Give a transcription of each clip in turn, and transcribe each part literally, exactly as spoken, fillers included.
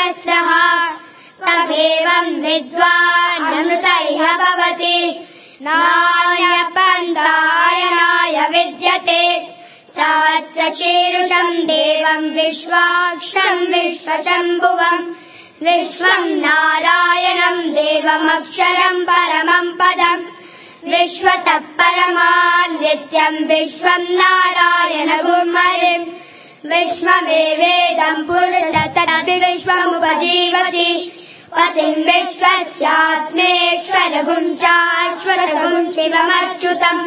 सह तमेवं विद्वान् अमृत इह भवति नान्यपन्थायनाय विद्यते सहस्रशीर्षं देवं विश्वाक्षं विश्वशम्भुवम् विश्वं नारायणं देवमक्षरं परमं पदम् विश्वतः परमान् नित्यं विश्वं नारायण गुरुमरिम् विश्वमेवेदं पुरुषस्तद्विश्वमुपजीवति पतिं विश्वस्यात्मेश्वरगुं चाश्वरगुं शिवमच्युतम्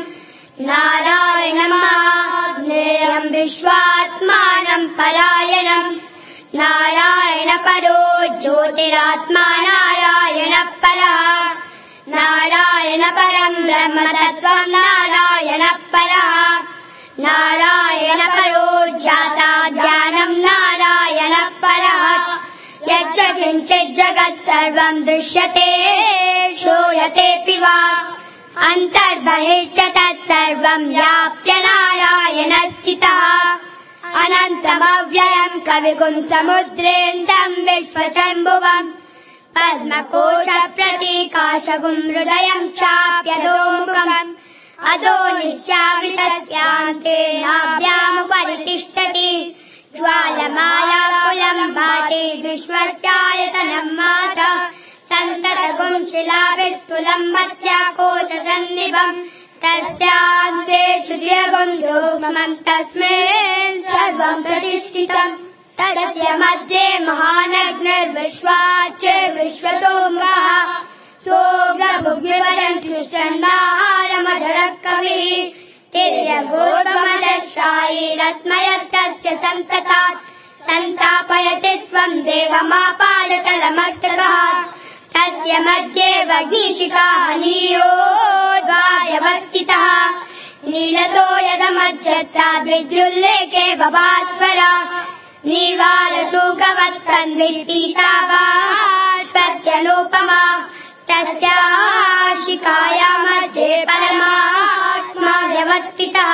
नारायणमाज्ञेयं विश्वात्मानं परायणम् नारायण परो ज्योतिरात्मा नारायण परः नारायण परं ब्रह्म तत्त्वं नारायण परः नारायण परो जाता ज्ञानं नारायण परः यच्च किञ्चित् जगत् सर्वं दृश्यते श्रूयतेऽपि वा अन्तर्बहिश्च तत्सर्वं व्याप्य नारायण स्थितः अनन्तमव्ययं कविकुं समुद्रेन्दं विश्वशम्भुवम् पद्मकोश प्रतीकाशगुं हृदयं चाप्यधोमुखम् अधो निश्चापितस्यान्ते नाभ्यामुपरि तिष्ठति ज्वालमालाकुलं भाति विश्वस्यायतनं माता सन्ततगुं शिलाभिस्तुलं मत्स्याकोशसन्निभम् तस्यान्ते क्षुद्रगुं सूक्ष्मं तस्मिन् सर्वं प्रतिष्ठितम् तस्य मध्ये महानग्निर्विश्वाच्च विश्वतोमुखः सोऽग्रभुग्निवरं तिष्ठन्नाहारमधरः कविः तिर्यगोत्वमदशायीरस्मयस्तस्य सन्ततात् सन्तापयति स्वं देहमापादतलमस्तकः तस्य मध्ये वह्निशिखाः नीयोद्वार्यवस्थितः नीलतो यदमज्जस्ताद्विद्युल्लेखे भवास्वरा नीवारसूकवत्तन्विपीतावाश्वत्यनूपमा तस्याः शिखायाः मध्ये परमात्मा व्यवस्थितः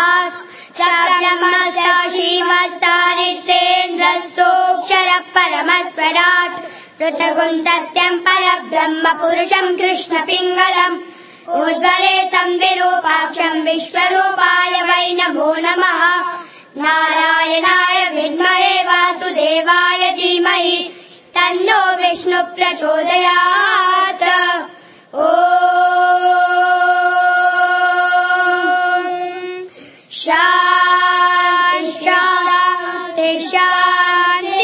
श्रीवत्सारिष्टेन्द्रसोऽक्षरः परमस्वराट् पृथगुं सत्यं परब्रह्म पुरुषं कृष्णपिङ्गलम् उद्गरेतं विरूपाक्षं विश्वरूपाय वै नमो नमः नारायणाय विद्महे वासुदेवाय धीमहि तन्नो विष्णु प्रचोदयात् ॐ शान्ति शान्ति शान्ति।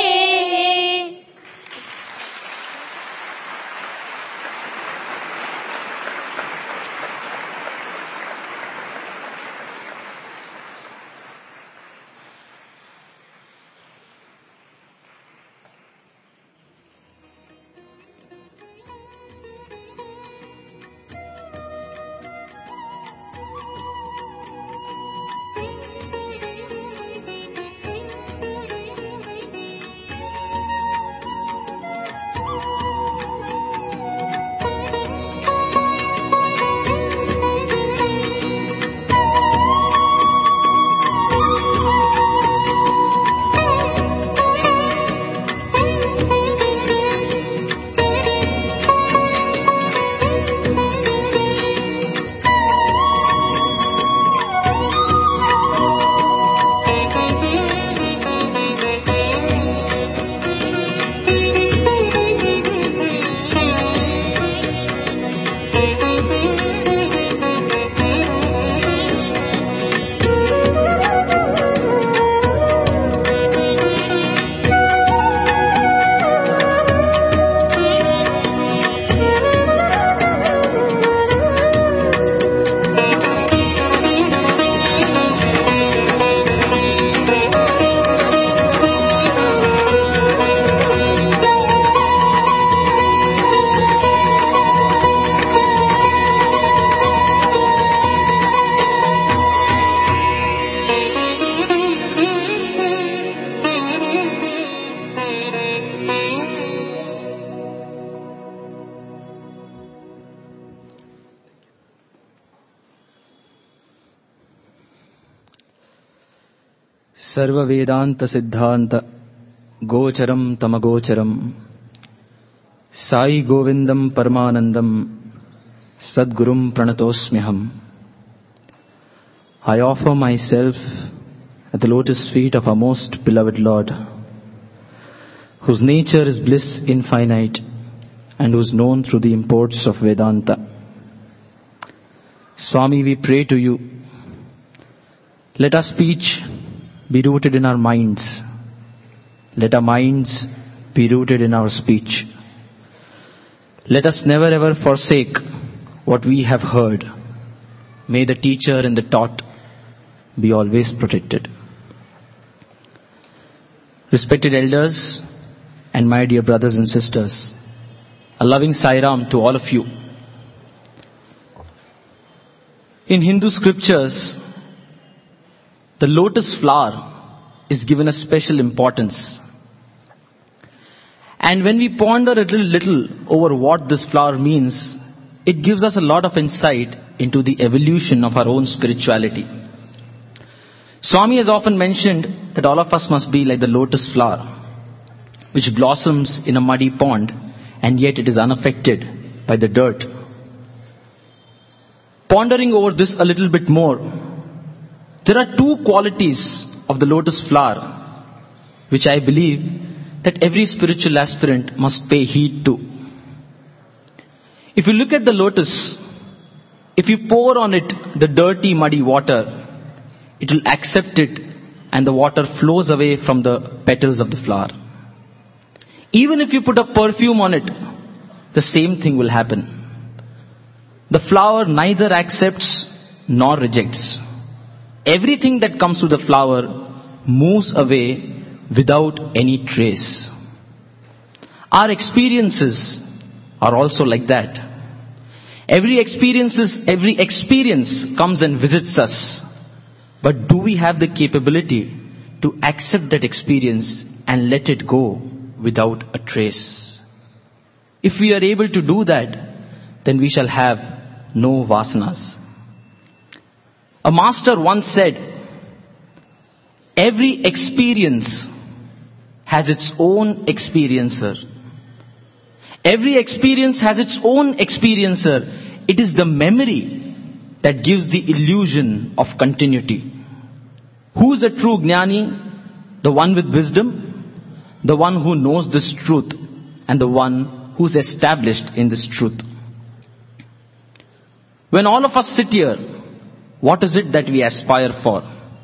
सर्ववेदांत सिद्धांत गोचरम तमगोचरम Sai Govindam Paramanandam Sadgurum Pranatosmyaham. I offer myself at the lotus feet of our most beloved Lord, whose nature is bliss infinite and who is known through the imports of Vedanta. Swami, we pray to you, let our speech be rooted in our minds. Let our minds be rooted in our speech. Let us never ever forsake what we have heard. May the teacher and the taught be always protected. Respected elders and my dear brothers and sisters, a loving Sairam to all of you. In Hindu scriptures, the lotus flower is given a special importance. And when we ponder a little, little over what this flower means, it gives us a lot of insight into the evolution of our own spirituality. Swami has often mentioned that all of us must be like the lotus flower, which blossoms in a muddy pond, and yet it is unaffected by the dirt. Pondering over this a little bit more, there are two qualities of the lotus flower which I believe that every spiritual aspirant must pay heed to. If you look at the lotus, if you pour on it the dirty, muddy water, it will accept it and the water flows away from the petals of the flower. Even if you put a perfume on it, the same thing will happen. The flower neither accepts nor rejects. Everything that comes to the flower moves away without any trace. Our experiences are also like that. Every experiences, every experience comes and visits us. But do we have the capability to accept that experience and let it go without a trace? If we are able to do that, then we shall have no vasanas. A master once said, every experience has its own experiencer. Every experience has its own experiencer. It is the memory that gives the illusion of continuity. Who is a true Jnani? The one with wisdom, the one who knows this truth, and the one who is established in this truth. When all of us sit here, what is it that we aspire for?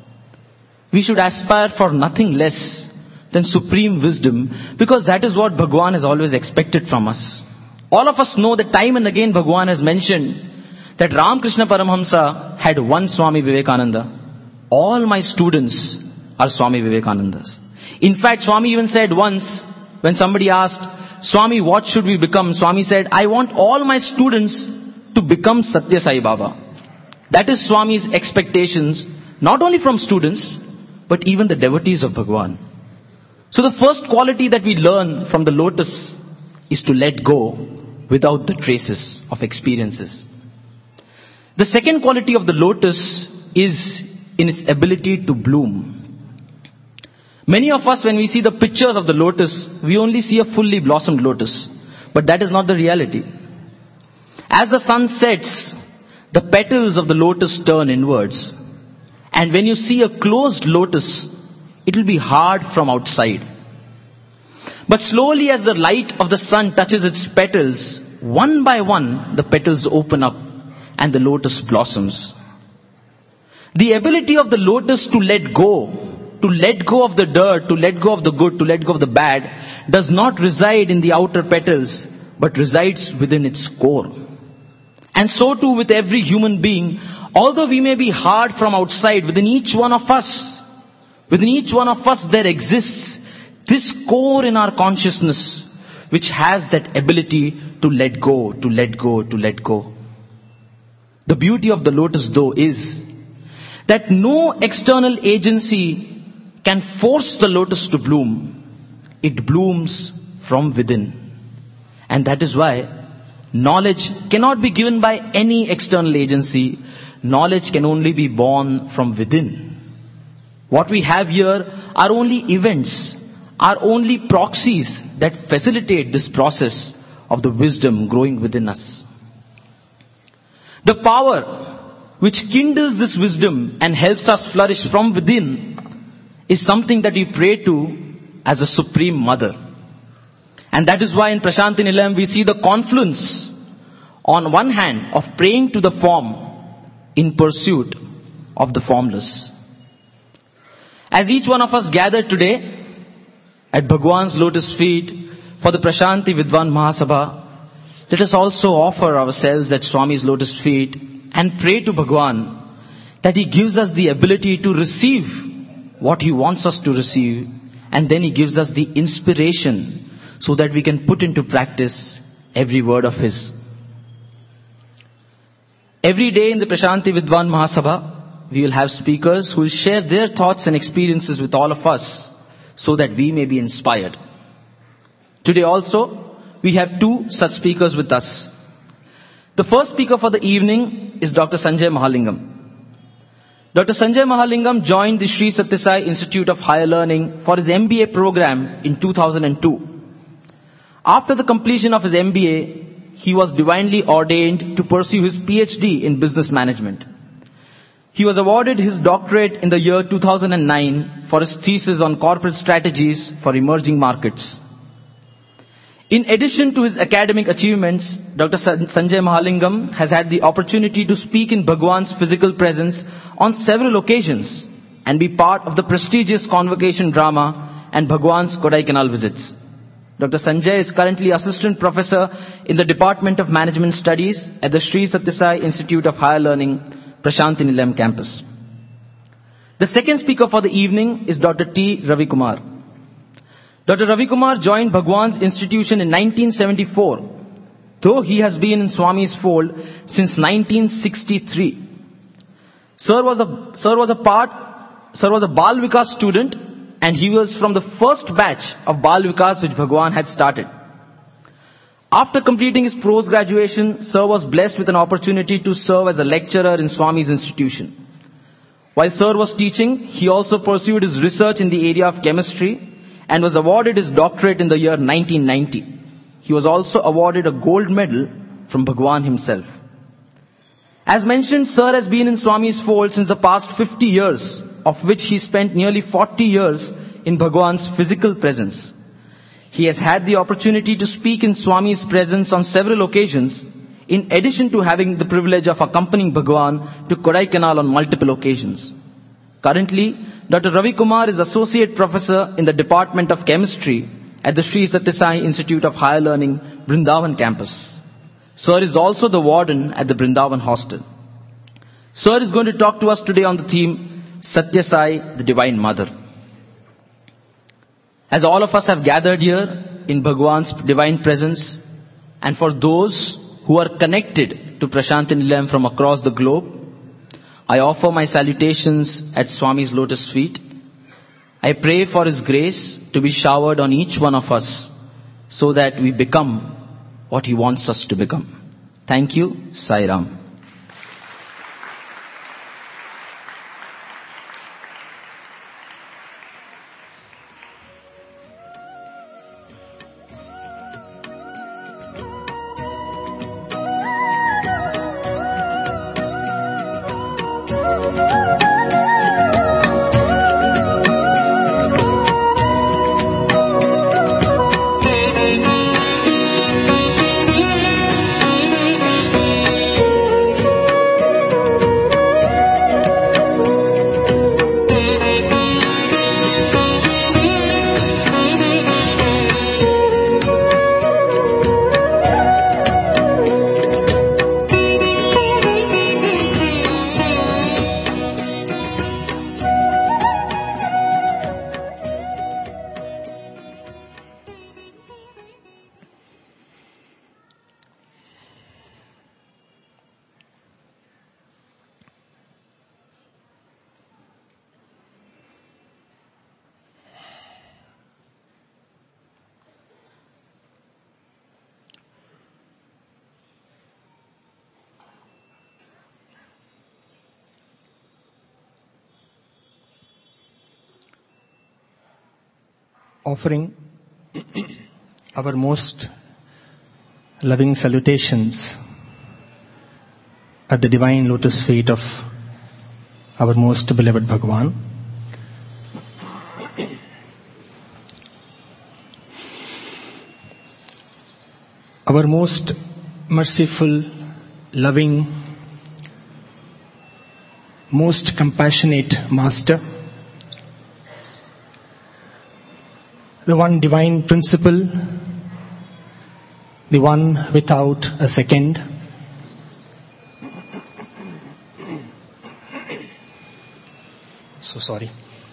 We should aspire for nothing less than supreme wisdom, because that is what Bhagwan has always expected from us. All of us know that time and again Bhagwan has mentioned that Ramakrishna Paramahamsa had one Swami Vivekananda. All my students are Swami Vivekanandas. In fact, Swami even said once, when somebody asked, Swami, what should we become? Swami said, I want all my students to become Satya Sai Baba. That is Swami's expectations, not only from students, but even the devotees of Bhagwan. So the first quality that we learn from the lotus is to let go without the traces of experiences. The second quality of the lotus is in its ability to bloom. Many of us, when we see the pictures of the lotus, we only see a fully blossomed lotus. But that is not the reality. As the sun sets, the petals of the lotus turn inwards. And when you see a closed lotus, it will be hard from outside. But slowly as the light of the sun touches its petals, one by one the petals open up and the lotus blossoms. The ability of the lotus to let go, to let go of the dirt, to let go of the good, to let go of the bad, does not reside in the outer petals, but resides within its core. And so too with every human being, although we may be hard from outside, within each one of us, within each one of us there exists this core in our consciousness, which has that ability to let go, to let go, to let go. The beauty of the lotus though is that no external agency can force the lotus to bloom. It blooms from within. And that is why knowledge cannot be given by any external agency. Knowledge can only be born from within. What we have here are only events, are only proxies that facilitate this process of the wisdom growing within us. The power which kindles this wisdom and helps us flourish from within is something that we pray to as a Supreme Mother. And that is why in Prashanti Nilayam we see the confluence on one hand of praying to the form in pursuit of the formless. As each one of us gathered today at Bhagwan's lotus feet for the Prashanti Vidwan Mahasabha, let us also offer ourselves at Swami's lotus feet and pray to Bhagwan that he gives us the ability to receive what he wants us to receive, and then he gives us the inspiration so that we can put into practice every word of his. Every day in the Prashanti Vidwan Mahasabha, we will have speakers who will share their thoughts and experiences with all of us so that we may be inspired. Today also, we have two such speakers with us. The first speaker for the evening is Doctor Sanjay Mahalingam. Doctor Sanjay Mahalingam joined the Sri Sathya Sai Institute of Higher Learning for his M B A program in two thousand two. After the completion of his M B A, he was divinely ordained to pursue his P H D in business management. He was awarded his doctorate in the year two thousand nine for his thesis on corporate strategies for emerging markets. In addition to his academic achievements, Doctor Sanjay Mahalingam has had the opportunity to speak in Bhagwan's physical presence on several occasions and be part of the prestigious convocation drama and Bhagwan's Kodaikanal visits. Doctor Sanjay is currently Assistant Professor in the Department of Management Studies at the Sri Sathya Sai Institute of Higher Learning, Prashanti Nilayam campus. The second speaker for the evening is Doctor T. Ravi Kumar. Doctor Ravi Kumar joined Bhagwan's institution in nineteen seventy-four, though he has been in Swami's fold since nineteen sixty-three. Sir was a, sir was a part, Sir was a Bal Vikas student, and he was from the first batch of Bal Vikas which Bhagwan had started. After completing his post-graduation, Sir was blessed with an opportunity to serve as a lecturer in Swami's institution. While Sir was teaching, he also pursued his research in the area of chemistry and was awarded his doctorate in the year nineteen ninety. He was also awarded a gold medal from Bhagwan himself. As mentioned, Sir has been in Swami's fold since the past fifty years, of which he spent nearly forty years in Bhagwan's physical presence. He has had the opportunity to speak in Swami's presence on several occasions, in addition to having the privilege of accompanying Bhagwan to Kodaikanal on multiple occasions. Currently, Doctor Ravi Kumar is Associate Professor in the Department of Chemistry at the Sri Sathya Sai Institute of Higher Learning, Brindavan campus. Sir is also the warden at the Brindavan hostel. Sir is going to talk to us today on the theme, Sathya Sai, the Divine Mother. As all of us have gathered here in Bhagwan's divine presence, and for those who are connected to Prashanti Nilayam from across the globe, I offer my salutations at Swami's lotus feet. I pray for His grace to be showered on each one of us so that we become what He wants us to become. Thank you, Sai Ram. Offering our most loving salutations at the divine lotus feet of our most beloved Bhagwan. Our most merciful, loving, most compassionate Master, the one divine principle, the one without a second, so sorry.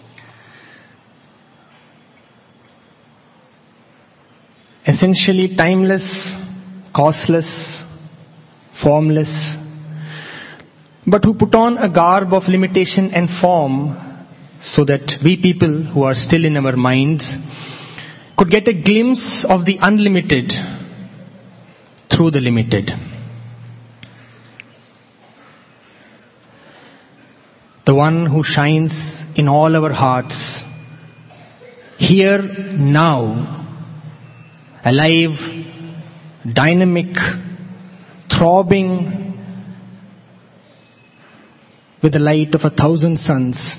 Essentially timeless, causeless, formless, but who put on a garb of limitation and form so that we people who are still in our minds could get a glimpse of the unlimited through the limited. The one who shines in all our hearts, here, now, alive, dynamic, throbbing with the light of a thousand suns.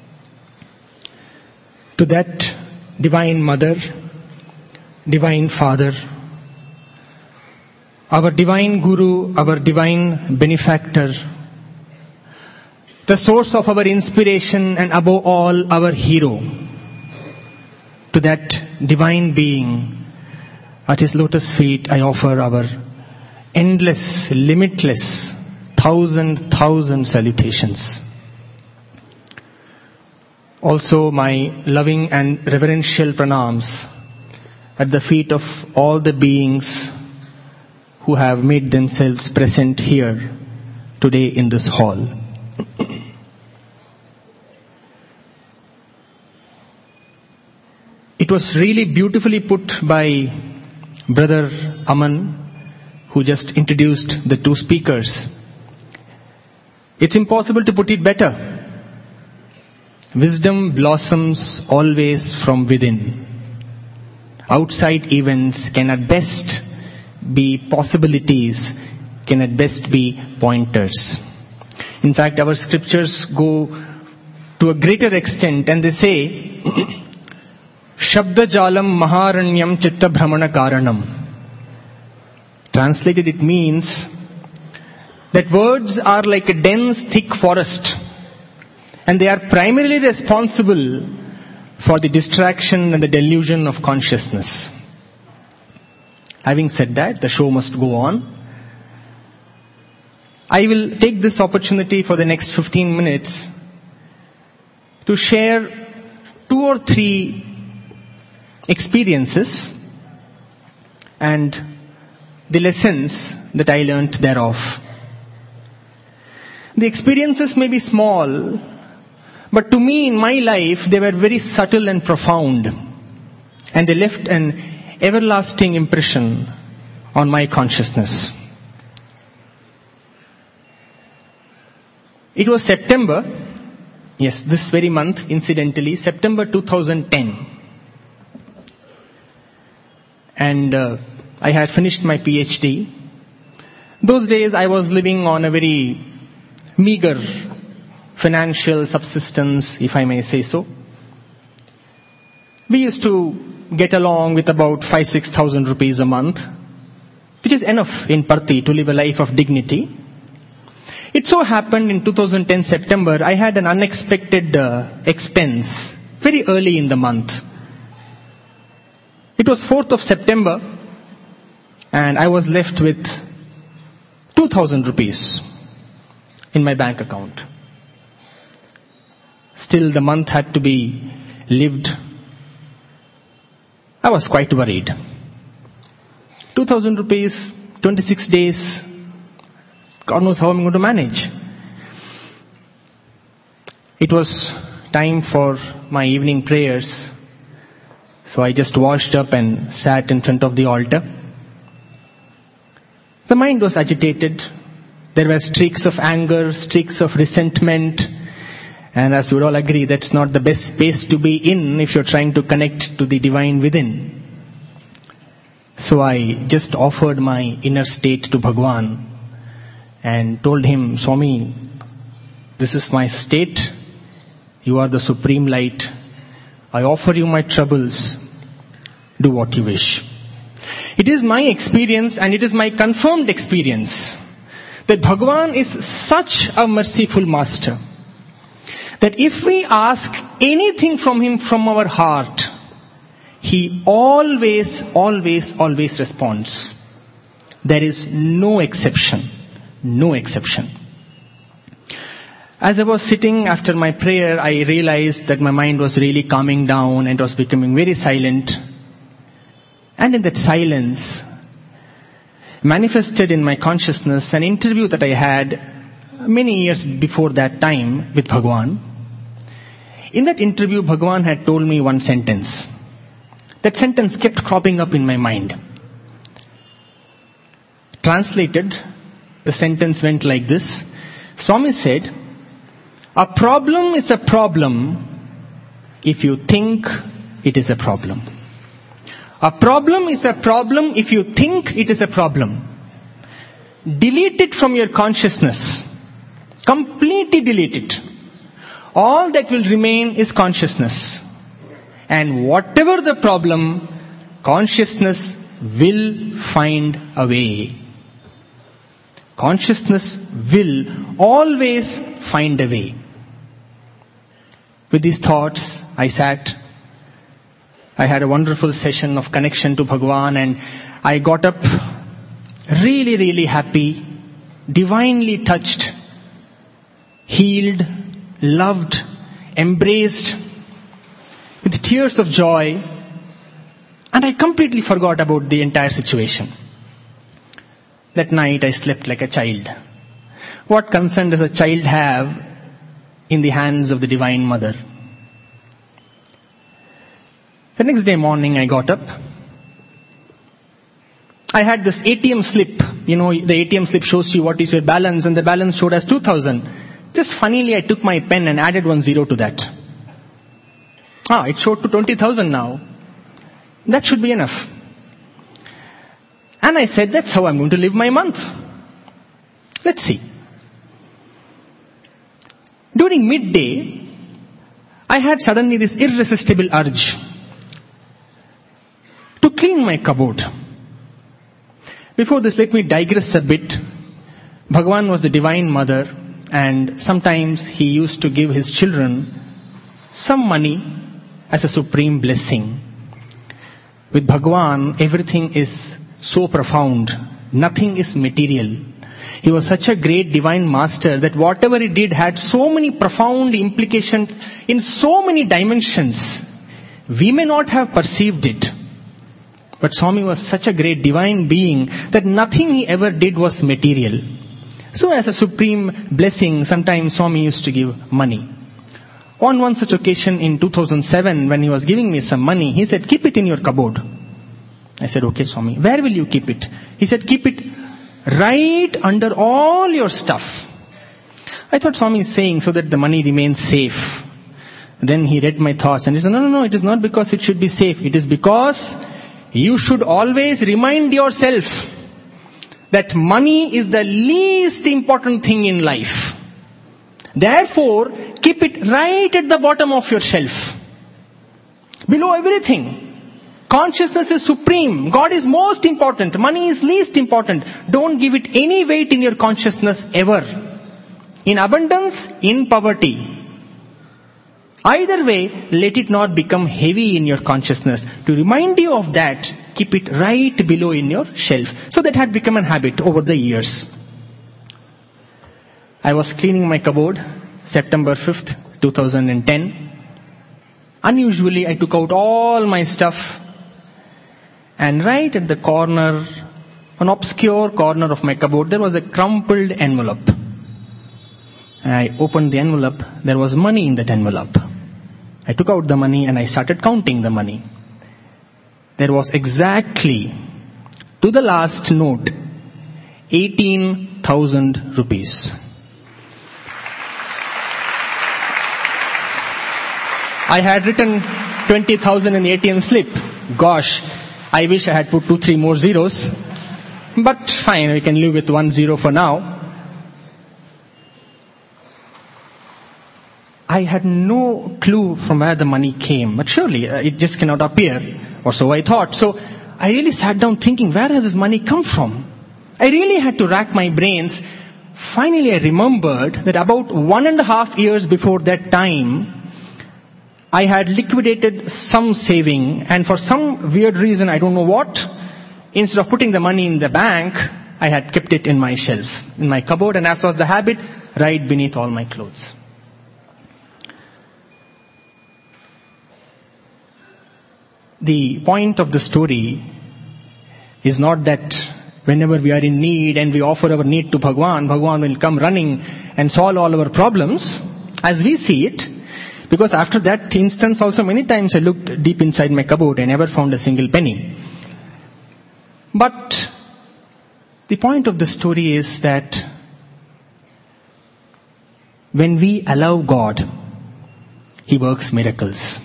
To that divine Mother, divine Father, our divine Guru, our divine benefactor, the source of our inspiration and above all our hero, to that divine being, at his lotus feet I offer our endless, limitless, thousand, thousand salutations. Also my loving and reverential pranams at the feet of all the beings who have made themselves present here today in this hall. It was really beautifully put by Brother Aman, who just introduced the two speakers. It's impossible to put it better. Wisdom blossoms always from within. Outside events can at best be possibilities, can at best be pointers. In fact, our scriptures go to a greater extent and they say, Shabda Jalam Maharanyam Chitta Brahmana Karanam. Translated, it means that words are like a dense, thick forest, and they are primarily responsible for the distraction and the delusion of consciousness. Having said that, the show must go on. I will take this opportunity for the next fifteen minutes to share two or three experiences and the lessons that I learnt thereof. The experiences may be small, but to me in my life they were very subtle and profound, and they left an everlasting impression on my consciousness. It was September, yes, this very month, incidentally, September two thousand ten. And uh, I had finished my PhD. Those days I was living on a very meager financial subsistence, if I may say so. We used to get along with about five, six thousand rupees a month, which is enough in Parthi to live a life of dignity. It so happened in two thousand ten September, I had an unexpected uh, expense very early in the month. It was fourth of September, and I was left with two thousand rupees in my bank account. Still, the month had to be lived. I was quite worried. two thousand rupees, twenty-six days, God knows how I'm going to manage. It was time for my evening prayers. So I just washed up and sat in front of the altar. The mind was agitated. There were streaks of anger, streaks of resentment. And as you would all agree, that's not the best space to be in if you're trying to connect to the divine within. So I just offered my inner state to Bhagwan and told him, Swami, this is my state. You are the supreme light. I offer you my troubles. Do what you wish. It is my experience and it is my confirmed experience that Bhagwan is such a merciful master that if we ask anything from him from our heart, he always, always, always responds. There is no exception. No exception. As I was sitting after my prayer, I realized that my mind was really calming down and was becoming very silent. And in that silence, manifested in my consciousness an interview that I had many years before that time with Bhagwan. In that interview, Bhagwan had told me one sentence. That sentence kept cropping up in my mind. Translated, the sentence went like this. Swami said, a problem is a problem if you think it is a problem. A problem is a problem if you think it is a problem. Delete it from your consciousness. Completely delete it. All that will remain is consciousness. And whatever the problem, consciousness will find a way. Consciousness will always find a way. With these thoughts, I sat. I had a wonderful session of connection to Bhagwan and I got up really, really happy, divinely touched, healed, loved, embraced, with tears of joy, and I completely forgot about the entire situation. That night I slept like a child. What concern does a child have in the hands of the Divine Mother? The next day morning I got up. I had this A T M slip. You know, the A T M slip shows you what is your balance and the balance showed as two thousand. Just funnily I took my pen and added one zero to that. Ah, it showed to twenty thousand now. That should be enough. And I said, that's how I'm going to live my month. Let's see. During midday, I had suddenly this irresistible urge to clean my cupboard. Before this, let me digress a bit. Bhagwan was the Divine Mother, and sometimes he used to give his children some money as a supreme blessing. With Bhagwan, everything is so profound. Nothing is material. He was such a great divine master that whatever he did had so many profound implications in so many dimensions. We may not have perceived it. But Swami was such a great divine being that nothing he ever did was material. So as a supreme blessing, sometimes Swami used to give money. On one such occasion in two thousand seven, when he was giving me some money, he said, keep it in your cupboard. I said, okay, Swami, where will you keep it? He said, keep it right under all your stuff. I thought Swami is saying so that the money remains safe. Then he read my thoughts and he said, no, no, no, it is not because it should be safe. It is because you should always remind yourself that money is the least important thing in life. Therefore, keep it right at the bottom of your shelf. Below everything. Consciousness is supreme. God is most important. Money is least important. Don't give it any weight in your consciousness ever. In abundance, in poverty. Either way, let it not become heavy in your consciousness. To remind you of that, keep it right below in your shelf. So that had become a habit over the years. I was cleaning my cupboard, September fifth, twenty ten. Unusually, I took out all my stuff. And right at the corner, an obscure corner of my cupboard, there was a crumpled envelope. I opened the envelope. There was money in that envelope. I took out the money and I started counting the money. There was exactly, to the last note, eighteen thousand rupees. I had written twenty thousand in the A T M slip. Gosh, I wish I had put two, three more zeros. But fine, we can live with one zero for now. I had no clue from where the money came, but surely uh, it just cannot appear, or so I thought. So I really sat down thinking, where has this money come from? I really had to rack my brains. Finally I remembered that about one and a half years before that time, I had liquidated some saving, and for some weird reason, I don't know what, instead of putting the money in the bank, I had kept it in my shelf, in my cupboard, and as was the habit, right beneath all my clothes. The point of the story is not that whenever we are in need and we offer our need to Bhagwan, Bhagwan will come running and solve all our problems, as we see it. Because after that instance also many times I looked deep inside my cupboard and never found a single penny. But the point of the story is that when we allow God, He works miracles.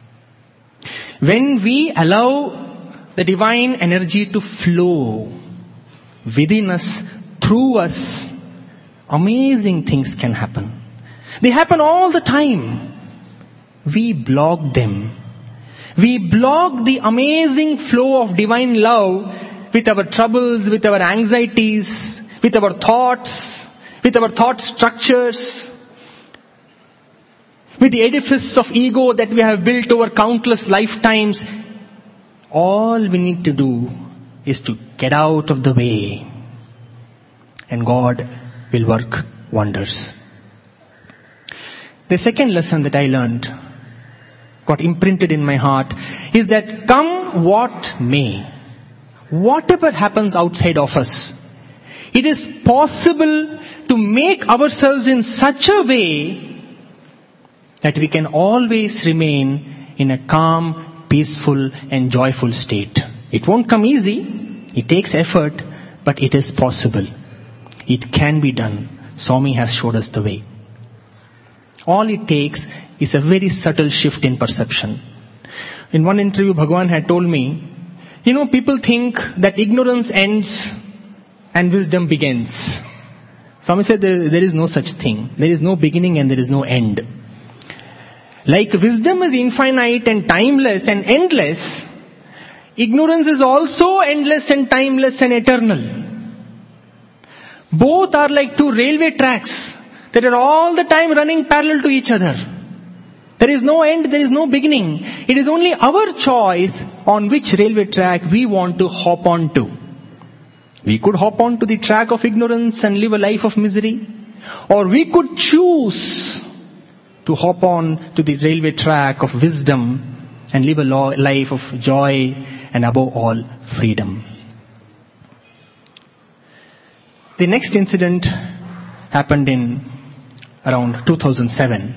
When we allow the divine energy to flow within us, through us, amazing things can happen. They happen all the time. We block them. We block the amazing flow of divine love with our troubles, with our anxieties, with our thoughts, with our thought structures, with the edifice of ego that we have built over countless lifetimes. All we need to do is to get out of the way, and God will work wonders. The second lesson that I learned, got imprinted in my heart, is that come what may, whatever happens outside of us, it is possible to make ourselves in such a way that we can always remain in a calm, peaceful and joyful state. It won't come easy, it takes effort, but it is possible. It can be done. Swami has showed us the way. All it takes is a very subtle shift in perception. In one interview, Bhagwan had told me, you know, people think that ignorance ends and wisdom begins. Swami said there, there is no such thing. There is no beginning and there is no end. Like wisdom is infinite and timeless and endless, ignorance is also endless and timeless and eternal. Both are like two railway tracks that are all the time running parallel to each other. There is no end, there is no beginning. It is only our choice on which railway track we want to hop on to. We could hop on to the track of ignorance and live a life of misery, or we could choose to hop on to the railway track of wisdom and live a life of joy and above all freedom. The next incident happened in around two thousand seven.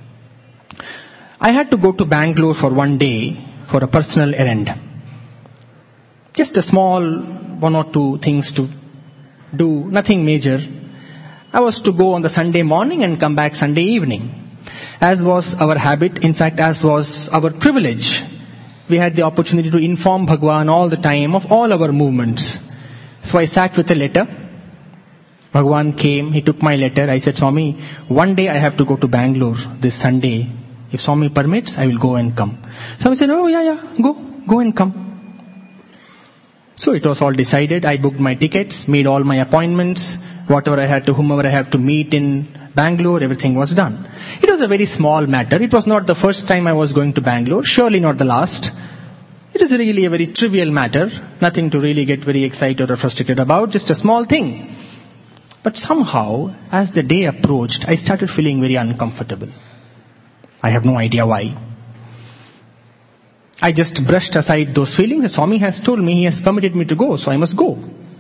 I had to go to Bangalore for one day for a personal errand. Just a small one or two things to do, nothing major. I was to go on the Sunday morning and come back Sunday evening. As was our habit, in fact as was our privilege. We had the opportunity to inform Bhagwan all the time of all our movements. So I sat with a letter. Bhagwan came, he took my letter. I said, Swami, one day I have to go to Bangalore this Sunday. If Swami permits, I will go and come. Swami said, oh yeah, yeah, go, go and come. So it was all decided. I booked my tickets, made all my appointments, whatever I had to, whomever I have to meet in Bangalore, everything was done. It was a very small matter. It was not the first time I was going to Bangalore, surely not the last. It is really a very trivial matter, nothing to really get very excited or frustrated about, just a small thing. But somehow, as the day approached, I started feeling very uncomfortable. I have no idea why. I just brushed aside those feelings. The Swami has told me, he has permitted me to go, so I must go.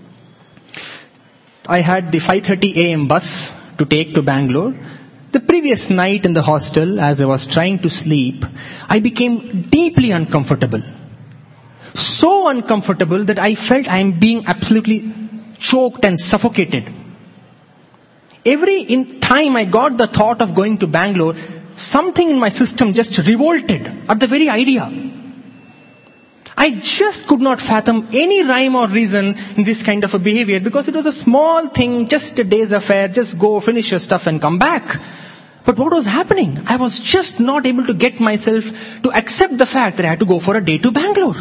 I had the five thirty a.m. bus to take to Bangalore. The previous night in the hostel, as I was trying to sleep, I became deeply uncomfortable. So uncomfortable that I felt I am being absolutely choked and suffocated. Every in time I got the thought of going to Bangalore, something in my system just revolted at the very idea. I just could not fathom any rhyme or reason in this kind of a behavior, because it was a small thing, just a day's affair, just go finish your stuff and come back. But what was happening? I was just not able to get myself to accept the fact that I had to go for a day to Bangalore.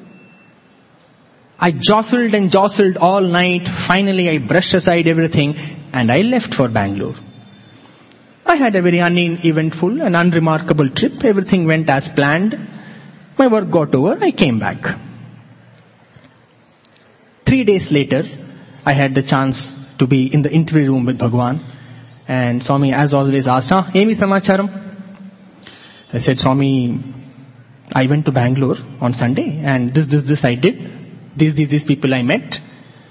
I jostled and jostled all night. Finally, I brushed aside everything and I left for Bangalore. I had a very uneventful and unremarkable trip. Everything went as planned. My work got over. I came back. Three days later, I had the chance to be in the interview room with Bhagwan. And Swami, as always, asked, "Ah, Emi Samacharam?" I said, "Swami, I went to Bangalore on Sunday and this, this, this I did. These, these, these people I met."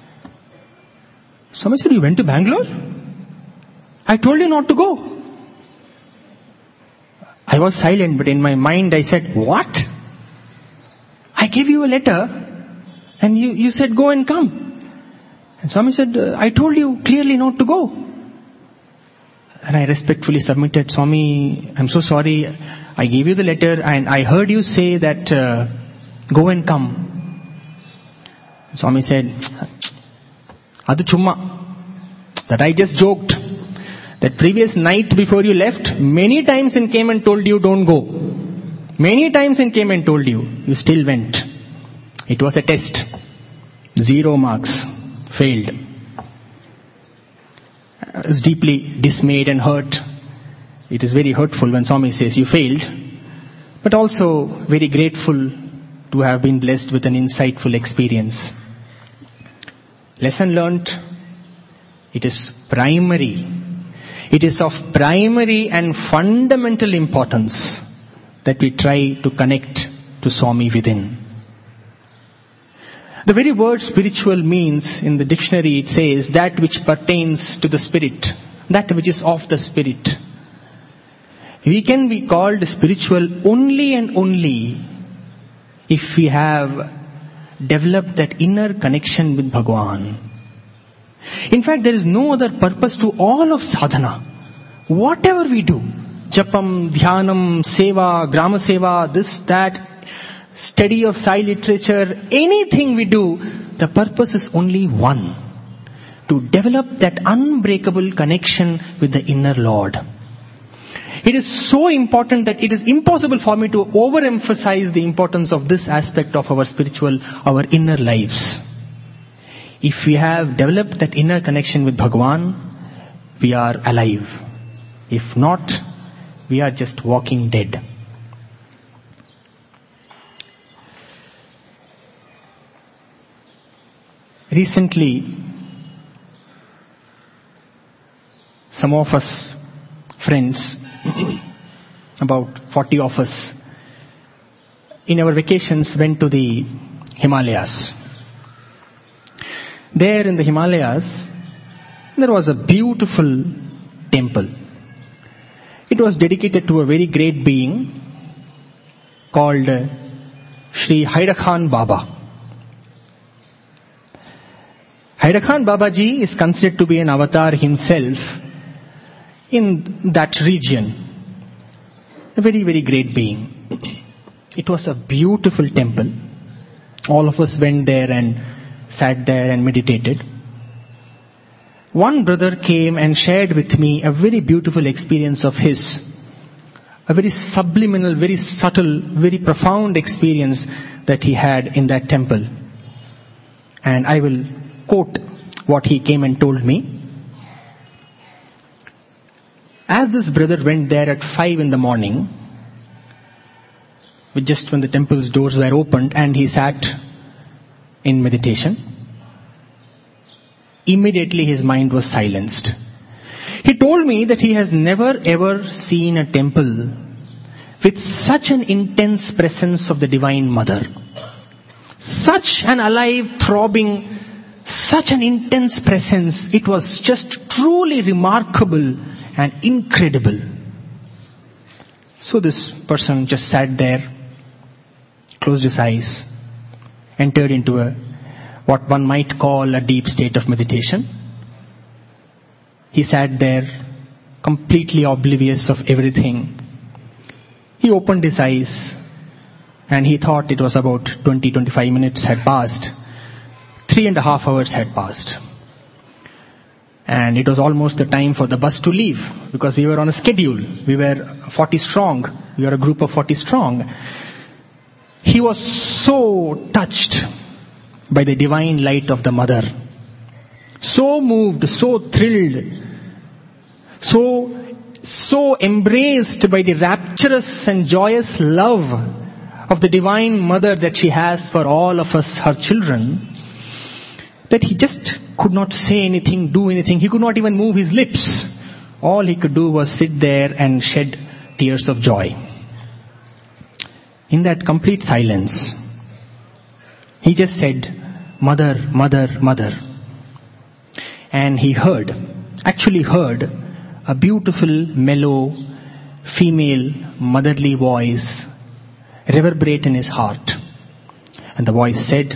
Swami said, "You went to Bangalore? I told you not to go." I was silent, but in my mind I said, "What? I gave you a letter and you, you said go and come." And Swami said, "I told you clearly not to go." And I respectfully submitted, "Swami, I'm so sorry. I gave you the letter and I heard you say that uh, go and come." Swami said, "Adu chumma. That I just joked. That previous night before you left, many times and came and told you don't go. Many times and came and told you. You still went. It was a test. Zero marks. Failed." I was deeply dismayed and hurt. It is very hurtful when Swami says you failed, but also very grateful to have been blessed with an insightful experience. Lesson learnt, it is primary. It is of primary and fundamental importance that we try to connect to Swami within. The very word spiritual means, in the dictionary it says, that which pertains to the spirit, that which is of the spirit. We can be called spiritual only and only if we have developed that inner connection with Bhagwan. In fact, there is no other purpose to all of sadhana. Whatever we do, japam, dhyanam, seva, grama seva, this, that, study of Sai literature, anything we do, the purpose is only one. To develop that unbreakable connection with the inner Lord. It is so important that it is impossible for me to overemphasize the importance of this aspect of our spiritual, our inner lives. If we have developed that inner connection with Bhagwan, we are alive. If not, we are just walking dead. Recently, some of us friends, about forty of us, in our vacations went to the Himalayas. There in the Himalayas, there was a beautiful temple. It was dedicated to a very great being called Sri Haida Baba. Haida Babaji is considered to be an avatar himself in that region. A very, very great being. It was a beautiful temple. All of us went there and sat there and meditated. One brother came and shared with me a very beautiful experience of his. A very subliminal, very subtle, very profound experience that he had in that temple. And I will quote what he came and told me. As this brother went there at five in the morning, just when the temple's doors were opened, and he sat in meditation, immediately his mind was silenced. He told me that he has never ever seen a temple with such an intense presence of the Divine Mother. Such an alive, throbbing, such an intense presence. It was just truly remarkable and incredible. So this person just sat there, closed his eyes, entered into a what one might call a deep state of meditation. He sat there, completely oblivious of everything. He opened his eyes, And he thought it was about twenty to twenty-five minutes had passed. Three and a half hours had passed. And it was almost the time for the bus to leave, because we were on a schedule. We were forty strong. We were a group of forty strong. He was so touched by the divine light of the mother. So moved, so thrilled, so, so embraced by the rapturous and joyous love of the divine mother that she has for all of us, her children, that he just could not say anything, do anything. He could not even move his lips. All he could do was sit there and shed tears of joy. In that complete silence, he just said, "Mother, mother, mother." And he heard, actually heard, a beautiful, mellow, female, motherly voice reverberate in his heart. And the voice said,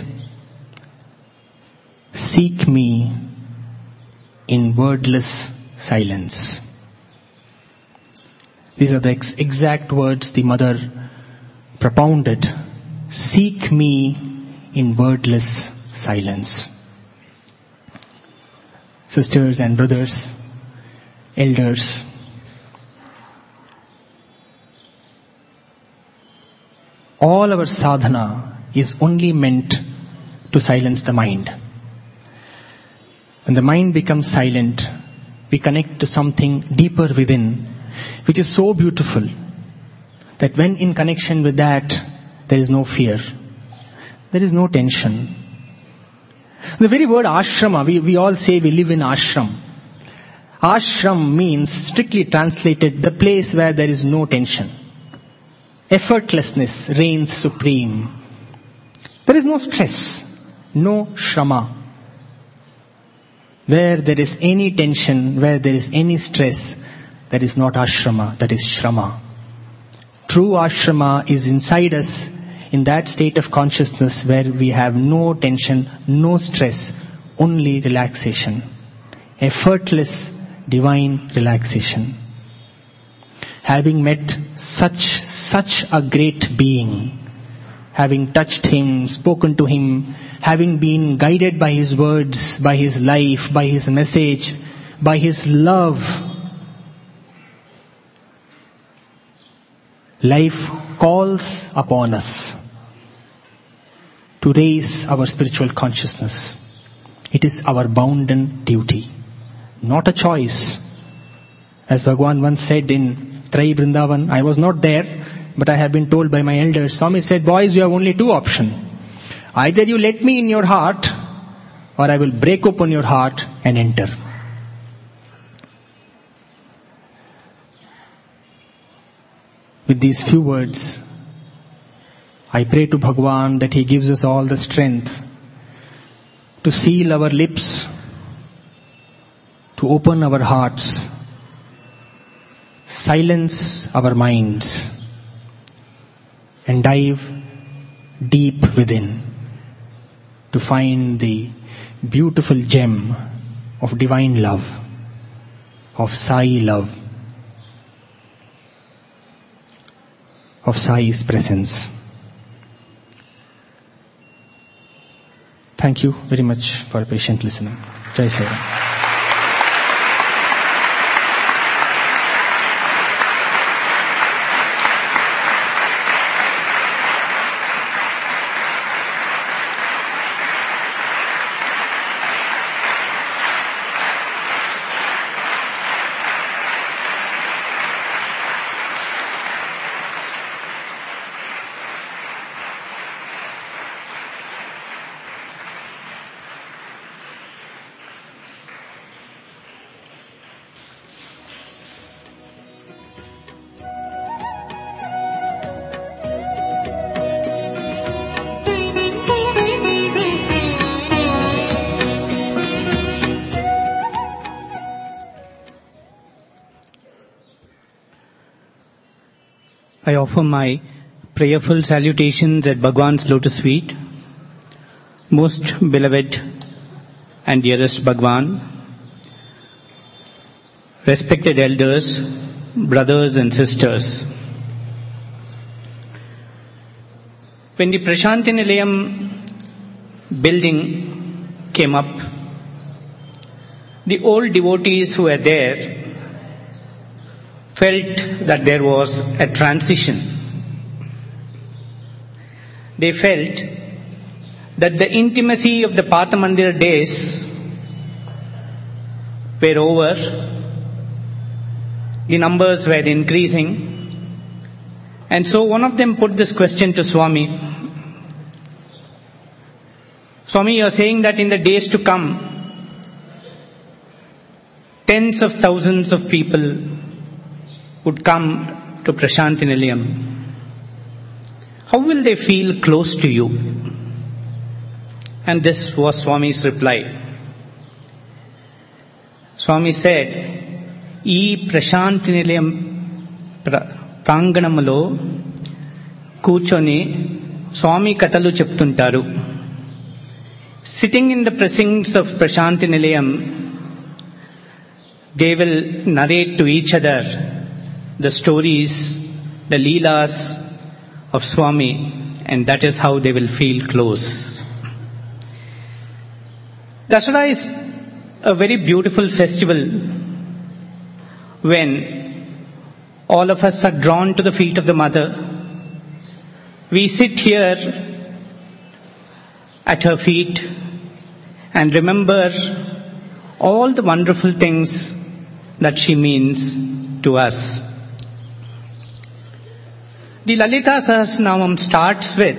"Seek me in wordless silence." These are the ex- exact words the mother propounded. Seek me in wordless silence. Sisters and brothers, elders, all our sadhana is only meant to silence the mind. When the mind becomes silent, we connect to something deeper within, which is so beautiful that when in connection with that, there is no fear, there is no tension. The very word ashrama, we, we all say we live in ashram. Ashram means, strictly translated, the place where there is no tension. Effortlessness reigns supreme. There is no stress, no shrama. Where there is any tension, where there is any stress, that is not ashrama, that is shrama. True ashrama is inside us, in that state of consciousness where we have no tension, no stress, only relaxation. Effortless, divine relaxation. Having met such, such a great being, having touched him, spoken to him, having been guided by his words, by his life, by his message, by his love, life calls upon us to raise our spiritual consciousness. It is our bounden duty, not a choice. As Bhagwan once said in Trai Vrindavan, I was not there, but I have been told by my elders. Swami said, boys, you have only two options. Either you let me in your heart, or I will break open your heart and enter. With these few words, I pray to Bhagwan that he gives us all the strength to seal our lips, to open our hearts, silence our minds, and dive deep within to find the beautiful gem of divine love, of Sai love, of Sai's presence. Thank you very much for a patient listening. Jai Sai Ram. I offer my prayerful salutations at Bhagwan's lotus feet. Most beloved and dearest Bhagwan, respected elders, brothers and sisters, When the Prasanthi Nilayam building came up, the old devotees who were there felt that there was a transition. They felt that the intimacy of the Pathamandir days were over, the numbers were increasing, and so one of them put this question to Swami. Swami, you are saying that in the days to come, tens of thousands of people would come to Prasanthi Nilayam. How will they feel close to you? And this was Swami's reply. Swami said, "Ee Prasanthi Nilayam pranganamalo కూర్చొని Swami కథలు చెప్తుంటారు. Sitting in the precincts of Prasanthi Nilayam, they will narrate to each other the stories, the leelas of Swami, and that is how they will feel close." Dasara is a very beautiful festival when all of us are drawn to the feet of the Mother. We sit here at her feet and remember all the wonderful things that she means to us. The Lalita Sahasranamam starts with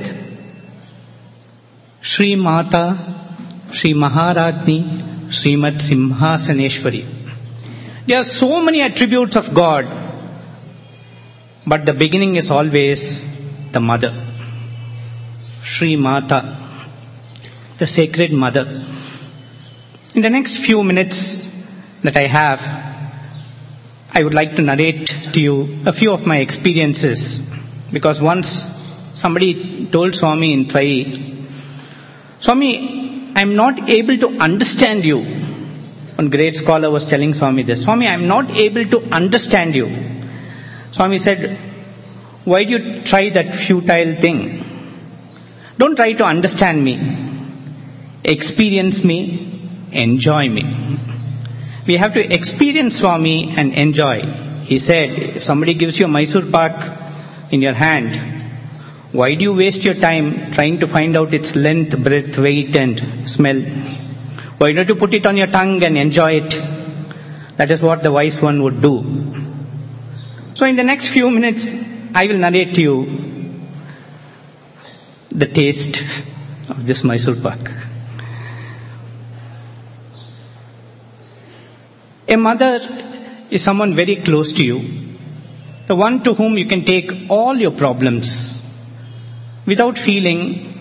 Shri Mata, Shri Maharajni, Srimad Simhasaneshwari. There are so many attributes of God, but the beginning is always the Mother. Shri Mata, the Sacred Mother. In the next few minutes that I have, I would like to narrate to you a few of my experiences. Because once somebody told Swami in Trai, "Swami, I am not able to understand you." One great scholar was telling Swami this. "Swami, I am not able to understand you." Swami said, "Why do you try that futile thing? Don't try to understand me. Experience me, enjoy me." We have to experience Swami and enjoy. He said, if somebody gives you a Mysore pak in your hand, why do you waste your time trying to find out its length, breadth, weight and smell? Why don't you put it on your tongue and enjoy it? That is what the wise one would do. So in the next few minutes, I will narrate to you the taste of this Mysore pak. A mother is someone very close to you, the one to whom you can take all your problems without feeling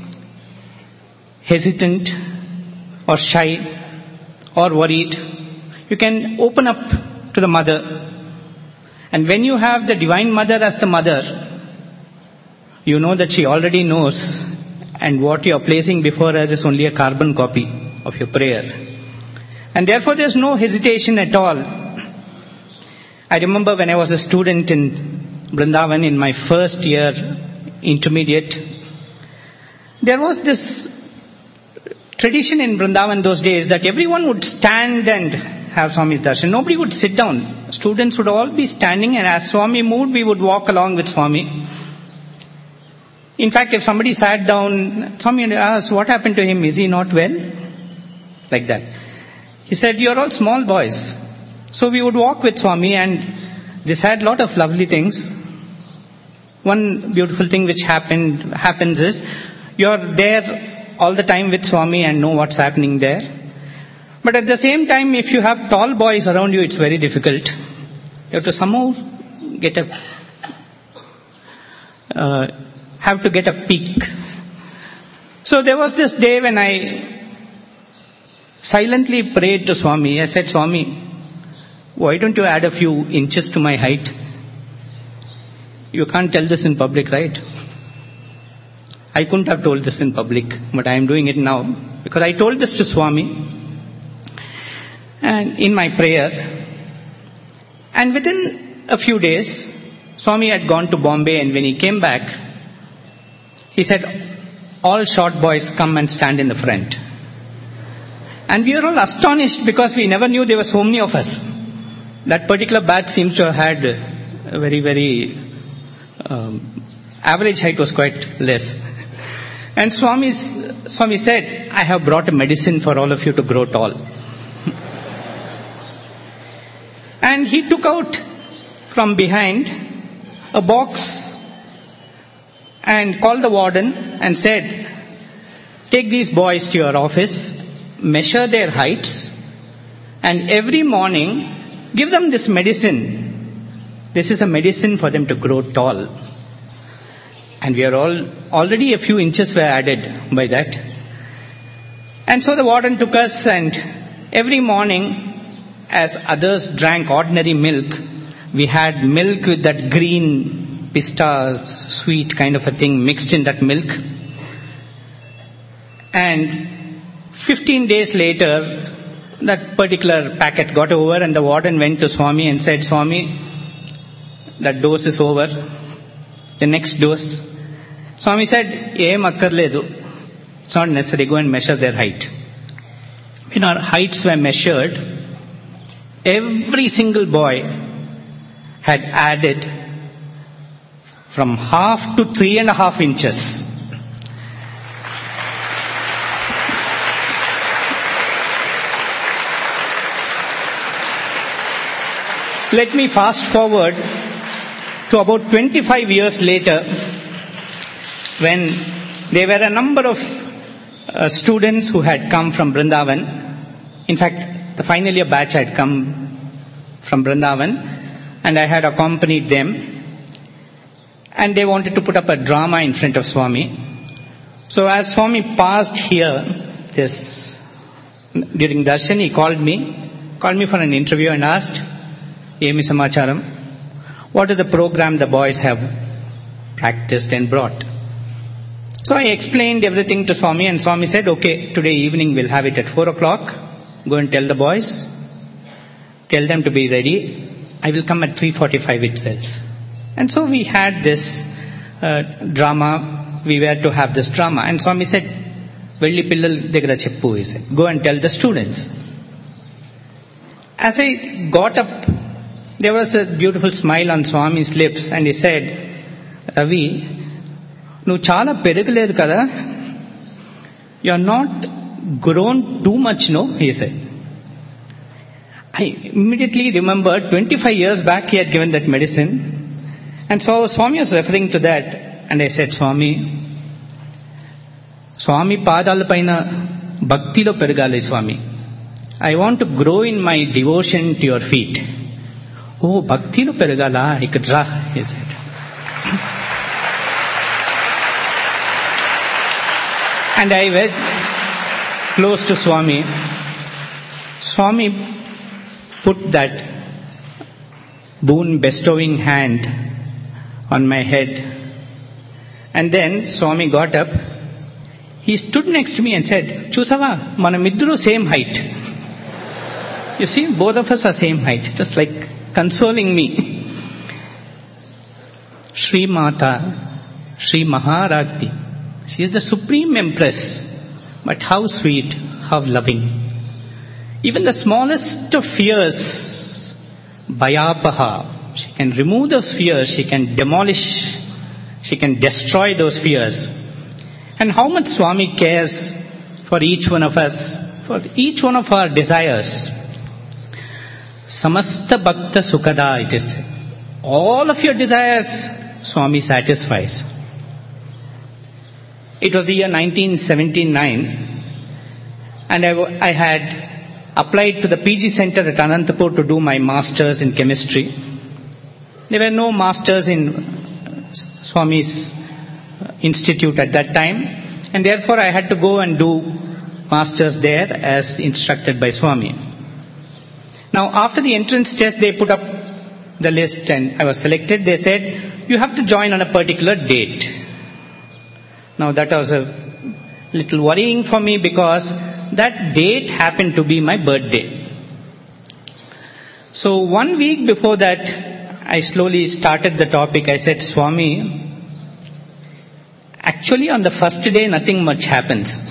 hesitant or shy or worried. You can open up to the mother. And when you have the Divine Mother as the mother, you know that she already knows, and what you are placing before her is only a carbon copy of your prayer. And therefore there's no hesitation at all. I remember when I was a student in Vrindavan in my first year intermediate, there was this tradition in Vrindavan those days that everyone would stand and have Swami's darshan. Nobody would sit down. Students would all be standing, and as Swami moved, we would walk along with Swami. In fact, if somebody sat down, Swami would ask, "What happened to him? Is he not well?" Like that. He said, "You are all small boys." So we would walk with Swami, and this had a lot of lovely things. One beautiful thing which happened happens is, you are there all the time with Swami and know what's happening there. But at the same time, if you have tall boys around you, it's very difficult. You have to somehow get a, uh, have to get a peek. So there was this day when I silently prayed to Swami. I said, "Swami, why don't you add a few inches to my height?" You can't tell this in public, right? I couldn't have told this in public, but I am doing it now because I told this to Swami and in my prayer. And within a few days, Swami had gone to Bombay, and when he came back, he said, all short boys come and stand in the front. And we were all astonished because we never knew there were so many of us. That particular batch seems to have had a very, very, um, average height was quite less. And Swami, Swami said, I have brought a medicine for all of you to grow tall. And he took out from behind a box and called the warden and said, take these boys to your office, measure their heights, and every morning give them this medicine. This is a medicine for them to grow tall. And we are all, already a few inches were added by that. And so the warden took us, and every morning, as others drank ordinary milk, we had milk with that green pista sweet kind of a thing mixed in that milk. And fifteen days later, that particular packet got over, and the warden went to Swami and said, Swami, that dose is over. The next dose. Swami said, Em akkarledu. It's not necessary. Go and measure their height. When our heights were measured, every single boy had added from half to three and a half inches. Let me fast forward to about twenty-five years later, when there were a number of uh, students who had come from Vrindavan. In fact, the final year batch had come from Vrindavan, and I had accompanied them. And they wanted to put up a drama in front of Swami. So as Swami passed here, this during darshan, he called me, called me for an interview and asked, Emi Samacharam, what is the program the boys have practiced and brought? So I explained everything to Swami, and Swami said, okay, today evening we'll have it at four o'clock. Go and tell the boys. Tell them to be ready. I will come at three forty-five itself. And so we had this uh, drama. We were to have this drama. And Swami said, Velli Pillal Degra Cheppu, he said, go and tell the students. As I got up, there was a beautiful smile on Swami's lips, and he said, Ravi, nu chala peragaledu kada? You are not grown too much, no? He said. I immediately remembered twenty-five years back he had given that medicine. And so Swami was referring to that. And I said, Swami, Swami padala paina bhakti lo pergali, Swami. I want to grow in my devotion to your feet. Oh, bhakti lo peragala, I could ra, he said. And I went close to Swami. Swami put that boon bestowing hand on my head. And then Swami got up. He stood next to me and said, Chusava, manamidru same height. You see, both of us are same height. Just like consoling me. Sri Mata, Sri Maharagni. She is the Supreme Empress. But how sweet, how loving. Even the smallest of fears, Bhayapaha, she can remove those fears, she can demolish, she can destroy those fears. And how much Swami cares for each one of us, for each one of our desires. Samasta Bhakta Sukada, it is said. All of your desires, Swami satisfies. It was the year nineteen seventy-nine, and I, I had applied to the P G center at Anantapur to do my masters in chemistry. There were no masters in Swami's institute at that time, and therefore I had to go and do masters there as instructed by Swami. Now after the entrance test, they put up the list and I was selected. They said, you have to join on a particular date. Now that was a little worrying for me because that date happened to be my birthday. So one week before that, I slowly started the topic. I said, Swami, Actually, on the first day, nothing much happens.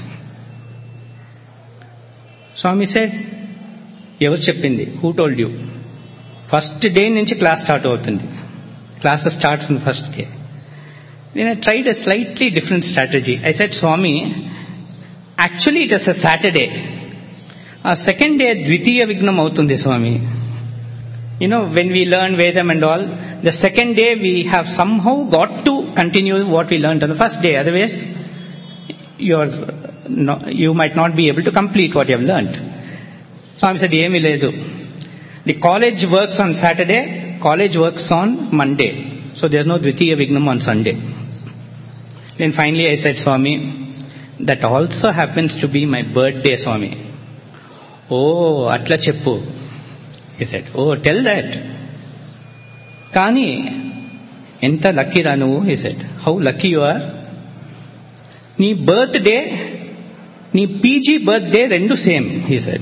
Swami said, "Evaru cheppindi? Who told you?" First day nunchi class start avutundi. Classes start from the first day. Then I tried a slightly different strategy. I said, "Swami, actually it is a Saturday. A second day, Dvitiya Vignam avutundi, Swami. You know, when we learn Vedam and all, the second day we have somehow got to continue what we learned on the first day. Otherwise, you're no, you might not be able to complete what you have learned." Swami said, "Emi ledu. The college works on Saturday, college works on Monday. So there's no Dvitiya Vignam on Sunday." Then finally I said, "Swami, that also happens to be my birthday, Swami." "Oh, atla cheppu." He said, "Oh, tell that." "Kani, enta lucky ra nuvu?" He said. "How lucky you are? Nee birthday, nee P G birthday rendu same," he said.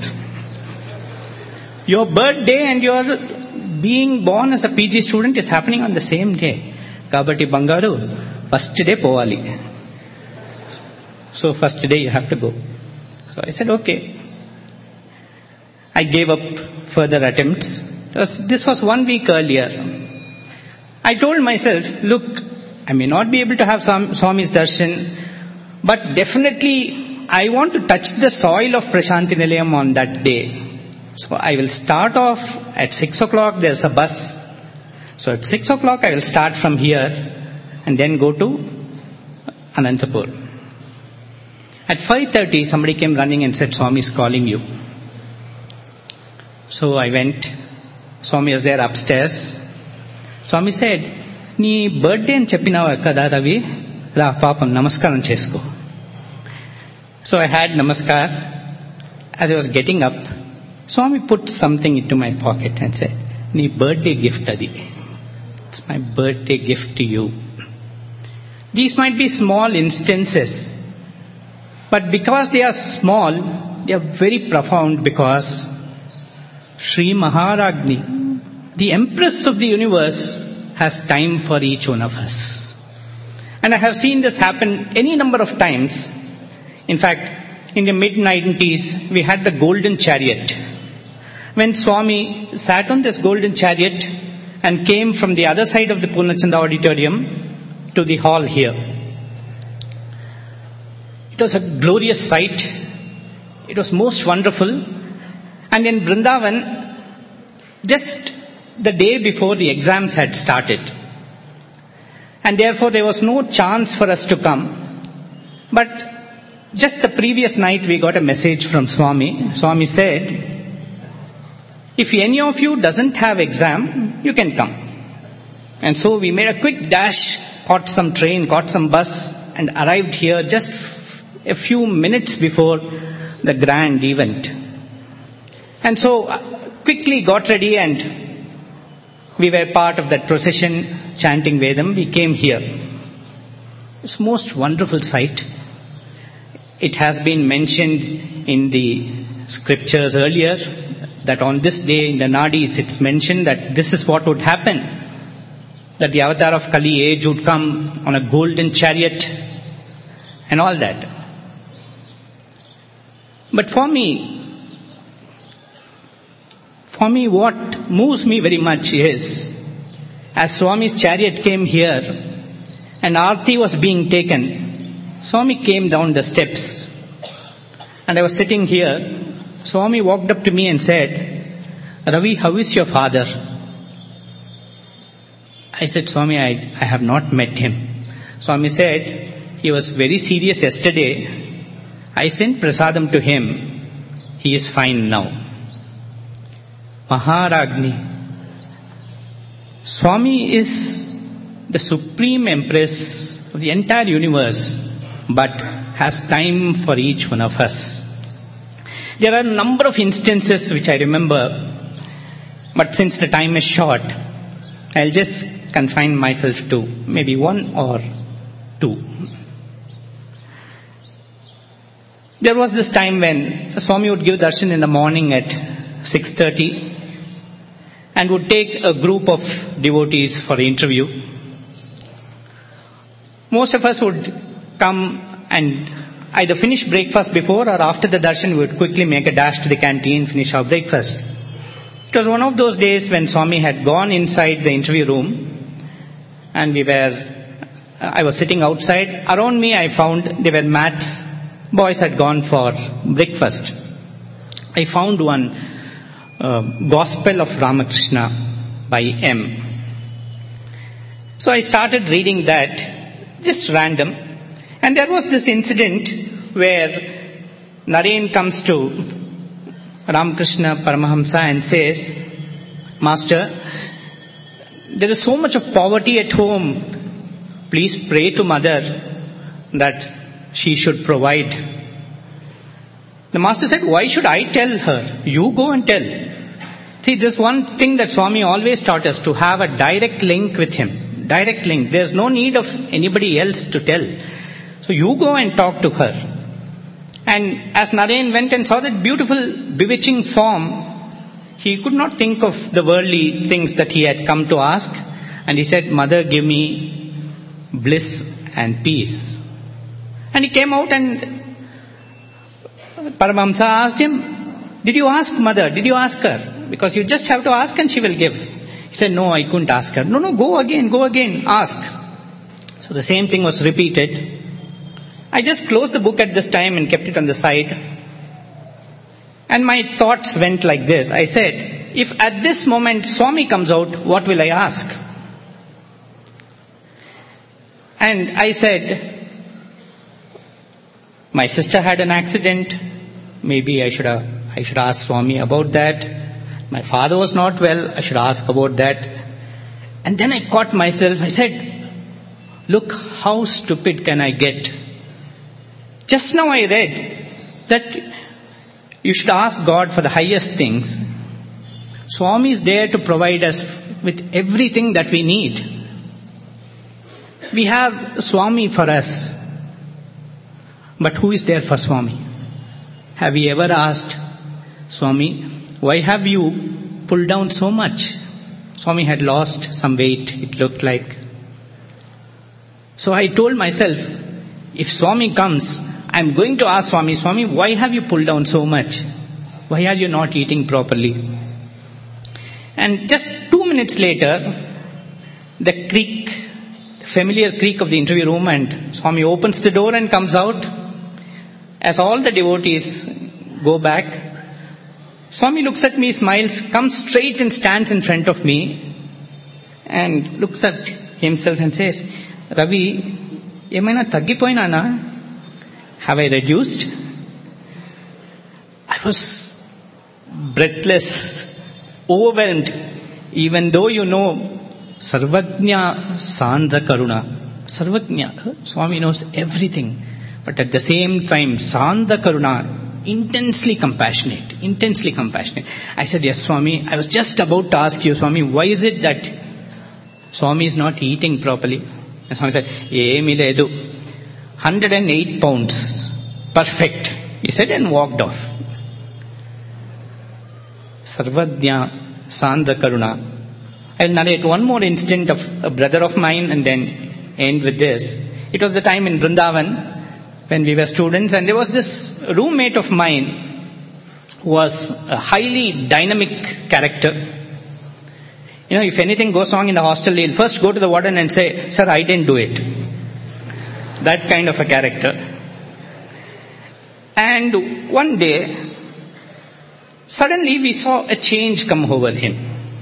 "Your birthday and your being born as a P G student is happening on the same day. Kabatti bangaru, first day povali. So first day you have to go." So I said, "Okay." I gave up further attempts. This was one week earlier. I told myself, look, I may not be able to have Swami's darshan, but definitely I want to touch the soil of Prashanti Nilayam on that day. So I will start off at six o'clock, there's a bus. So at six o'clock I will start from here and then go to Anantapur. At five thirty somebody came running and said, "Swami is calling you." So I went. Swami was there upstairs. Swami said, "Nee birthday ani cheppinava kada Ravi? Ra papam namaskaram chesko." So I had namaskar. As I was getting up, Swami put something into my pocket and said, "Nee birthday gift adi. It's my birthday gift to you." These might be small instances, but because they are small, they are very profound, because Sri Maharagni, the Empress of the universe, has time for each one of us. And I have seen this happen any number of times. In fact, in the mid nineties, we had the golden chariot. When Swami sat on this golden chariot and came from the other side of the Purnachanda auditorium to the hall here, it was a glorious sight. It was most wonderful. And in Vrindavan, just the day before the exams had started. And therefore there was no chance for us to come. But just the previous night we got a message from Swami. Swami said, "If any of you doesn't have exam, you can come." And so we made a quick dash, caught some train, caught some bus, and arrived here just a few minutes before the grand event. And so quickly got ready, and we were part of that procession chanting Vedam. We came here. It's a most wonderful sight. It has been mentioned in the scriptures earlier that on this day in the Nadis it's mentioned that this is what would happen. That the avatar of Kali age would come on a golden chariot and all that. But for me, For me, what moves me very much is, as Swami's chariot came here and Aarti was being taken, Swami came down the steps. And I was sitting here. Swami walked up to me and said, "Ravi, how is your father?" I said, "Swami, I, I have not met him." Swami said, "He was very serious yesterday. I sent prasadam to him. He is fine now." Maharagni. Swami is the supreme empress of the entire universe, but has time for each one of us. There are a number of instances which I remember, but since the time is short, I'll just confine myself to maybe one or two. There was this time when Swami would give darshan in the morning at six thirty and would take a group of devotees for the interview. Most of us would come and either finish breakfast before or after the darshan, we would quickly make a dash to the canteen, finish our breakfast. It was one of those days when Swami had gone inside the interview room, and we were, I was sitting outside. Around me I found there were mats. Boys had gone for breakfast. I found one uh, Gospel of Ramakrishna by M. So I started reading that, just random. And there was this incident where Naren comes to Ramakrishna Paramahamsa and says, Master, there is so much of poverty at home. Please pray to Mother that she should provide. The Master said, why should I tell her? You go and tell. See, this one thing that Swami always taught us, to have a direct link with him. Direct link. There's no need of anybody else to tell. So you go and talk to her. And as Naren went and saw that beautiful, bewitching form, he could not think of the worldly things that he had come to ask. And he said, Mother, give me bliss and peace. And he came out and Paramahamsa asked him, did you ask Mother? Did you ask her? Because you just have to ask and she will give. He said, no, I couldn't ask her. No, no, go again, go again, ask. So the same thing was repeated. I just closed the book at this time and kept it on the side. And my thoughts went like this. I said, if at this moment Swami comes out, what will I ask? And I said, my sister had an accident. Maybe I should have, I should ask Swami about that. My father was not well. I should ask about that. And then I caught myself. I said, look, how stupid can I get? Just now I read that you should ask God for the highest things. Swami is there to provide us with everything that we need. We have Swami for us. But who is there for Swami? Have you ever asked, Swami, why have you pulled down so much? Swami had lost some weight, it looked like. So I told myself, if Swami comes, I'm going to ask Swami, Swami, why have you pulled down so much? Why are you not eating properly? And just two minutes later, the creak, the familiar creak of the interview room, and Swami opens the door and comes out. As all the devotees go back, Swami looks at me, smiles, comes straight and stands in front of me and looks at himself and says, Ravi, emaina taggipoyina na? Have I reduced? I was breathless, overwhelmed, even though you know Sarvajna Sandha Karuna. Sarvajna, Swami knows everything. But at the same time, Sandha Karuna, intensely compassionate, intensely compassionate. I said, yes, Swami, I was just about to ask you, Swami, why is it that Swami is not eating properly? And Swami said, Emi ledu. one hundred eight pounds. Perfect. He said and walked off. Sarvajna Sandha Karuna. I'll narrate one more incident of a brother of mine and then end with this. It was the time in Vrindavan when we were students, and there was this roommate of mine who was a highly dynamic character. You know, if anything goes wrong in the hostel, he'll first go to the warden and say, sir, I didn't do it. That kind of a character. And one day, suddenly we saw a change come over him.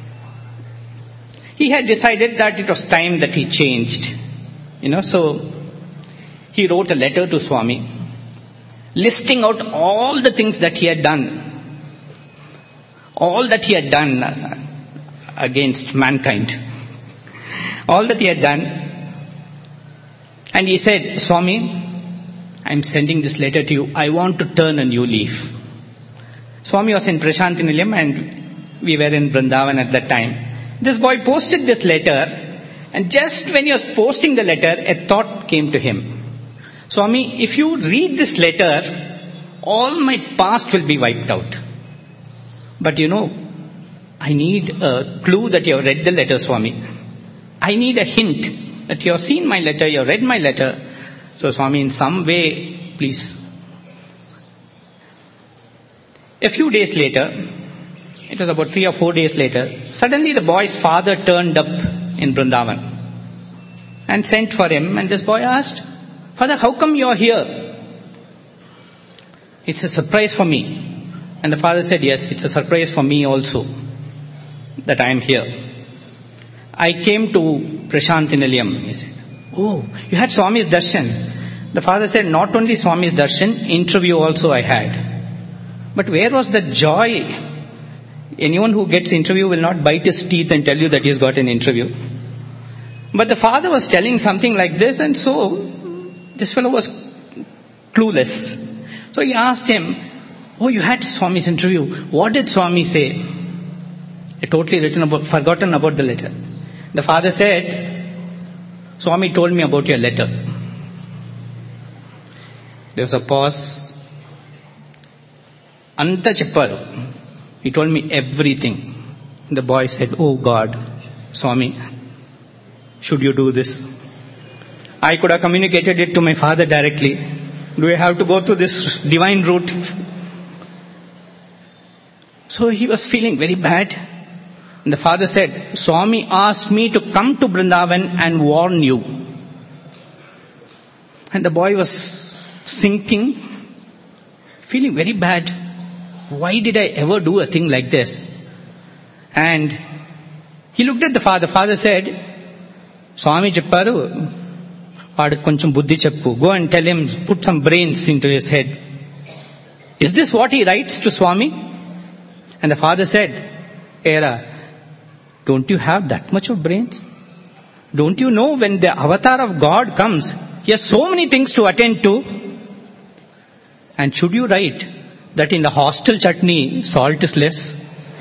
He had decided that it was time that he changed. You know, so he wrote a letter to Swami, listing out all the things that he had done. All that he had done against mankind. All that he had done. And he said, Swami, I'm sending this letter to you. I want to turn a new leaf. Swami was in Prashanti Nilayam and we were in Vrindavan at that time. This boy posted this letter, and just when he was posting the letter, a thought came to him. Swami, if you read this letter, all my past will be wiped out. But you know, I need a clue that you have read the letter, Swami. I need a hint that you have seen my letter, you have read my letter. So Swami, in some way, please. A few days later, it was about three or four days later, suddenly the boy's father turned up in Vrindavan and sent for him, and this boy asked, Father, how come you are here? It's a surprise for me. And the father said, yes, it's a surprise for me also that I am here. I came to Prashanti Nilayam, he said. Oh, you had Swami's darshan. The father said, not only Swami's darshan, interview also I had. But where was the joy? Anyone who gets interview will not bite his teeth and tell you that he's got an interview. But the father was telling something like this, and so this fellow was clueless. So he asked him, oh, you had Swami's interview. What did Swami say? I totally written about, forgotten about the letter. The father said, Swami told me about your letter. There was a pause. Anta chepparu. He told me everything. The boy said, oh God, Swami, should you do this? I could have communicated it to my father directly. Do I have to go through this divine route? So he was feeling very bad. And the father said, Swami asked me to come to Vrindavan and warn you. And the boy was sinking, feeling very bad. Why did I ever do a thing like this? And he looked at the father. Father said, Swami chepparu, vaadu koncham buddhi cheppu. Go and tell him, put some brains into his head. Is this what he writes to Swami? And the father said, Era, don't you have that much of brains? Don't you know when the avatar of God comes, he has so many things to attend to? And should you write that in the hostel chutney, salt is less?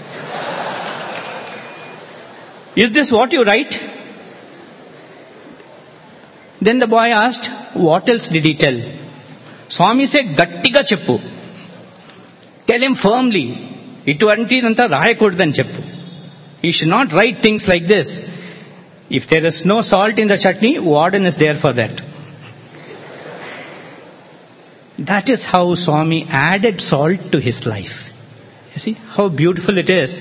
Is this what you write? Then the boy asked, what else did he tell? Swami said, Gattiga cheppu. Tell him firmly. Ituvantidanta rayakudadan cheppu. You should not write things like this. If there is no salt in the chutney, warden is there for that. That is how Swami added salt to his life. You see how beautiful it is.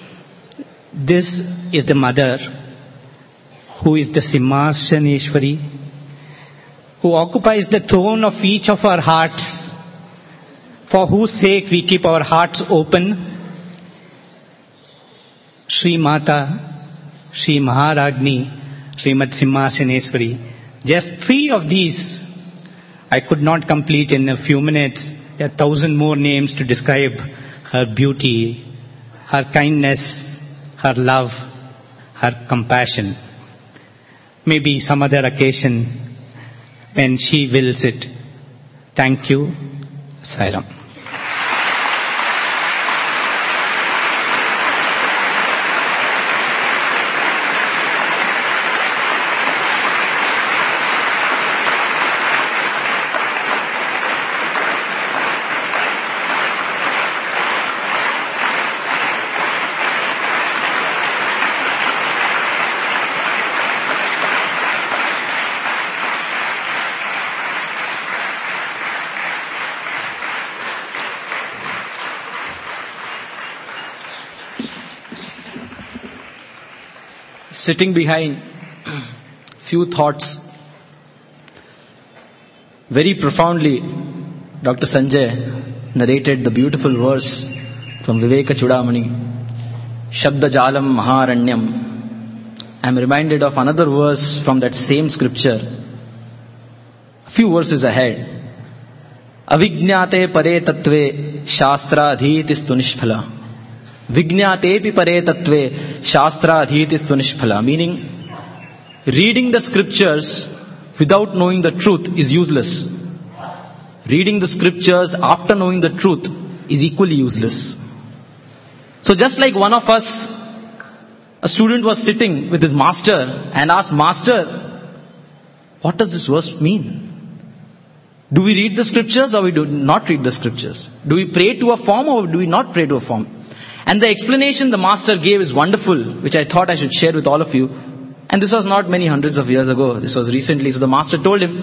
This is the mother who is the Simhasaneshwari, who occupies the throne of each of our hearts, for whose sake we keep our hearts open. Sri Mata, Sri Maharagni, Srimad Simhasaneshwari. Just three of these I could not complete in a few minutes. There are a thousand more names to describe her beauty, her kindness, her love, her compassion. Maybe some other occasion when she wills it. Thank you. Sairam. Sitting behind, few thoughts. Very profoundly, Doctor Sanjay narrated the beautiful verse from Viveka Chudamani, Shabda Jalam Maharanyam. I am reminded of another verse from that same scripture, a few verses ahead. Avijñāte pare tattve shastra adhitistu nishphala. Vijñātepi pare tattve shastra adhitistu nishphala. Meaning, reading the scriptures without knowing the truth is useless. Reading the scriptures after knowing the truth is equally useless. So just like one of us, a student was sitting with his master and asked, Master, what does this verse mean? Do we read the scriptures or we do not read the scriptures? Do we pray to a form or do we not pray to a form? And the explanation the master gave is wonderful, which I thought I should share with all of you. And this was not many hundreds of years ago. This was recently. So the master told him,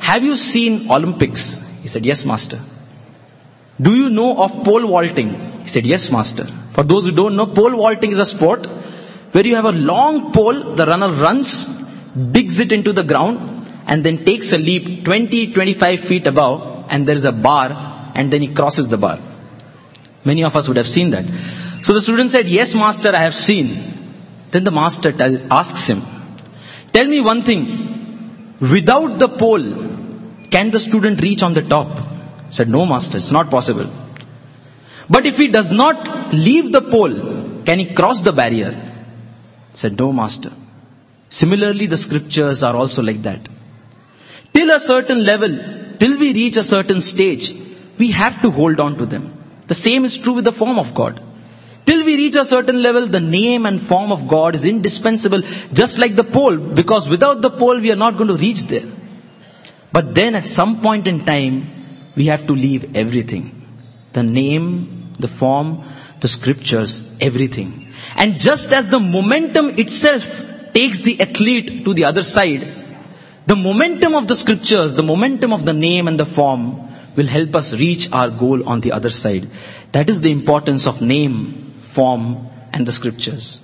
have you seen Olympics? He said, yes, master. Do you know of pole vaulting? He said, yes, master. For those who don't know, pole vaulting is a sport where you have a long pole, the runner runs, digs it into the ground, and then takes a leap twenty to twenty-five feet above, and there is a bar, and then he crosses the bar. Many of us would have seen that. So the student said, yes, master, I have seen. Then the master tells, asks him, tell me one thing, without the pole, can the student reach on the top? He said, no, master, it's not possible. But if he does not leave the pole, can he cross the barrier? He said, no, master. Similarly, the scriptures are also like that. Till a certain level, till we reach a certain stage, we have to hold on to them. The same is true with the form of God. Till we reach a certain level, the name and form of God is indispensable, just like the pole, because without the pole, we are not going to reach there. But then at some point in time, we have to leave everything. The name, the form, the scriptures, everything. And just as the momentum itself takes the athlete to the other side, the momentum of the scriptures, the momentum of the name and the form will help us reach our goal on the other side. That is the importance of name, form, and the scriptures.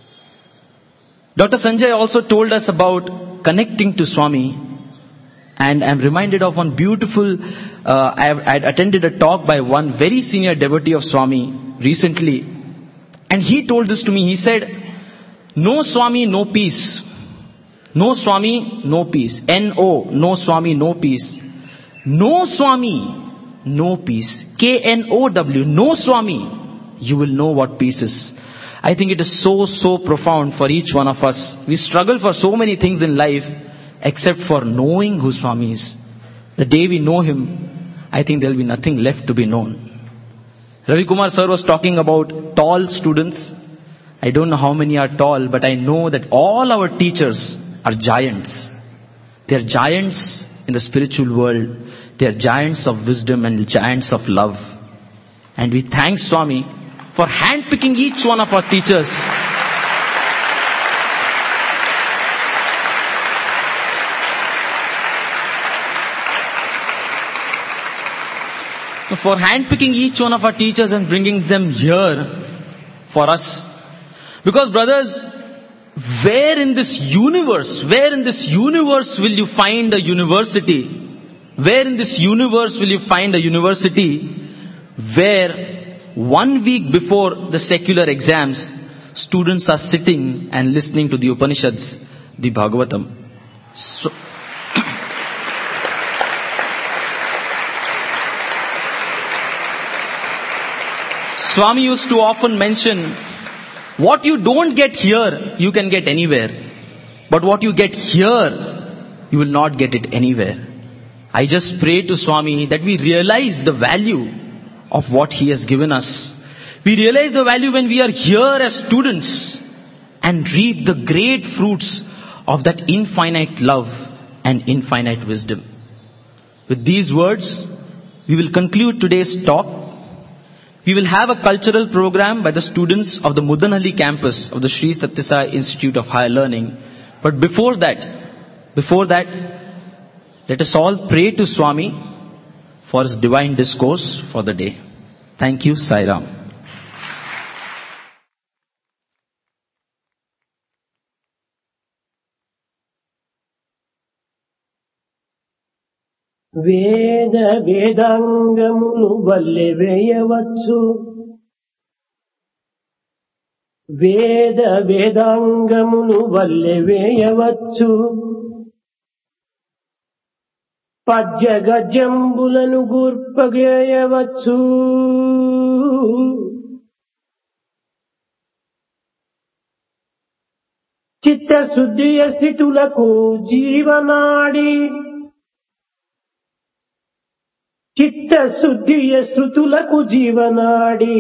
Doctor Sanjay also told us about connecting to Swami, and I'm reminded of one beautiful, uh, I had attended a talk by one very senior devotee of Swami recently, and he told this to me. He said, no Swami, no peace. No Swami, no peace. N O, no Swami, no peace. No Swami, no peace. K N O W, no Swami, you will know what peace is. I think it is so, so profound for each one of us. We struggle for so many things in life, except for knowing who Swami is. The day we know him, I think there will be nothing left to be known. Ravi Kumar sir was talking about tall students. I don't know how many are tall, but I know that all our teachers are giants. They are giants in the spiritual world. They are giants of wisdom and giants of love. And we thank Swami for handpicking each one of our teachers. For handpicking each one of our teachers and bringing them here for us. Because brothers, where in this universe, where in this universe will you find a university? Where in this universe will you find a university where one week before the secular exams, students are sitting and listening to the Upanishads, the Bhagavatam? So, Swami used to often mention, what you don't get here, you can get anywhere. But what you get here, you will not get it anywhere. I just pray to Swami that we realize the value of what he has given us. We realize the value when we are here as students and reap the great fruits of that infinite love and infinite wisdom. With these words, we will conclude today's talk. We will have a cultural program by the students of the Mudanhalli campus of the Sri Satya Sai Institute of Higher Learning. But before that, before that, let us all pray to Swami for his divine discourse for the day. Thank you, Sai Ram. వేద వేదాంగములు వల్లె వేయవచ్చు వేద వేదాంగములు వల్లె వేయవచ్చు పద్య గద్యంబులను గూర్పగేయవచ్చు చిత్తశుద్ధియ స్థితులకు జీవనాడి చిత్తశుద్ధియ శృతులకు జీవనాడి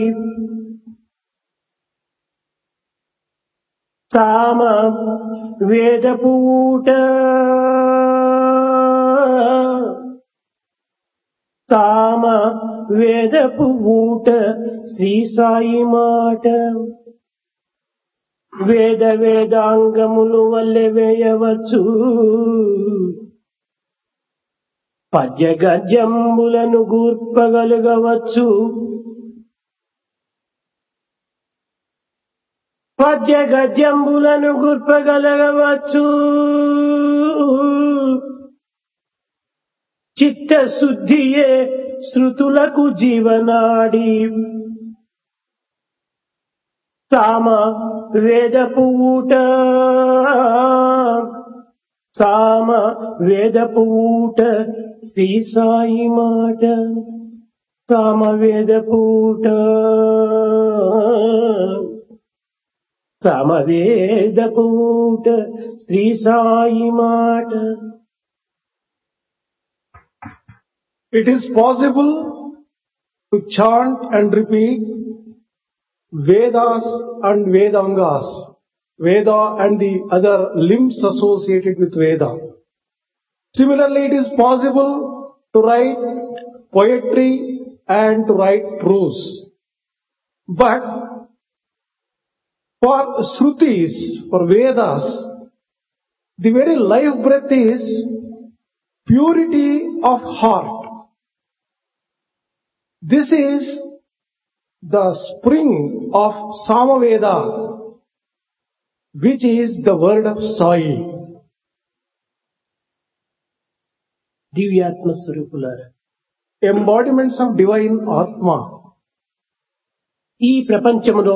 సామ వేదపు ఊట సామ వేదపు ఊట శ్రీ సాయి మాట వేద వేదాంగములు వల్లె వేయవచ్చు పద్య గద్యంబులను గూర్పగలుగవచ్చు, పద్య గద్యంబులను గూర్పగలగవచ్చు, చిత్తశుద్ధియే శృతులకు జీవనాడి, సామ వేదపు ఊట, సామ వేదపు ఊట శ్రీ సాయి మాట, సామ వేదపు ఊట, సామ వేదపు ఊట శ్రీ సాయి మాట. It is possible to chant and repeat Vedas and Vedangas, Veda and the other limbs associated with Veda. Similarly, it is possible to write poetry and to write prose. But for Shrutis, for Vedas, the very life breath is purity of heart. This is the spring of Samaveda, which is the word of Sai. దివ్యాత్మ స్వరూపులారా, Embodiments of divine Atma. ఈ ప్రపంచములో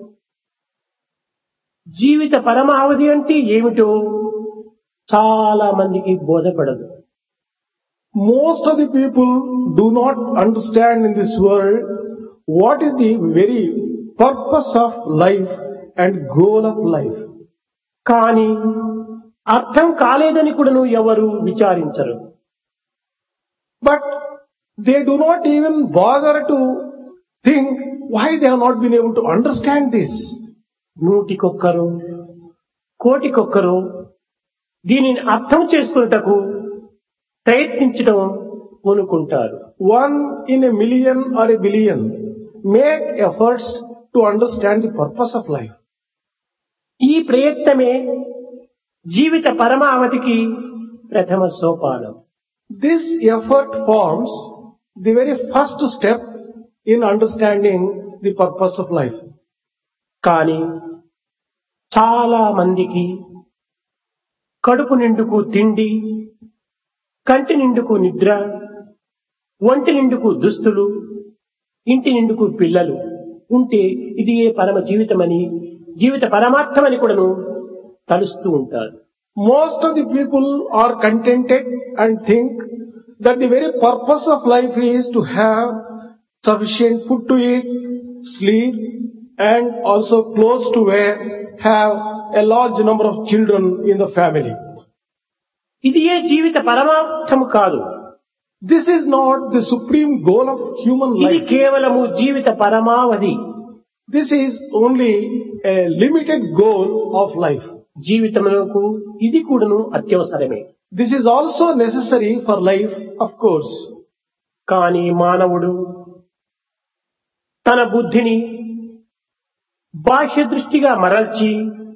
జీవిత పరమావధి అంటే ఏమిటో చాలా మందికి బోధపడదు. Most of the people do not understand in this world what is the very purpose of life and goal of life. కానీ అర్థం కాలేదని కూడాను ఎవరు విచారించరు. But they do not even bother to think why they have not been able to understand this. నూటికొక్కరు కోటికొక్కరు దీనిని అర్థం చేసుకున్నటకు ప్రయత్నించడం అనుకుంటారు. One in a million or a billion make efforts to understand the purpose of life. ఈ ప్రయత్నమే జీవిత పరమావధికి ప్రథమ సోపానం. This effort forms the very first step in understanding the purpose of life. కానీ చాలా మందికి కడుపు నిండుకు తిండి, కంటి నిండుకు నిద్ర, ఒంటి నిండుకు దుస్తులు, ఇంటి నిండుకు పిల్లలు ఉంటే ఇది ఏ పరమ జీవితమని, జీవిత పరమార్థమని కూడాను తలుస్తూ ఉంటారు. Most of the people are contented and think that the very purpose of life is to have sufficient food to eat, sleep, and also clothes to wear, have a large number of children in the family. ఇది ఏ జీవిత పరమార్థము కాదు. This is not the supreme goal of human ఇది life. కేవలము జీవిత పరమావధి. This is only a limited goal of life. జీవితమునకు ఇది కూడాను అత్యవసరమే. This is also necessary for life, of course. కానీ మానవుడు తన బుద్ధిని బాహ్య దృష్టిగా మరల్చి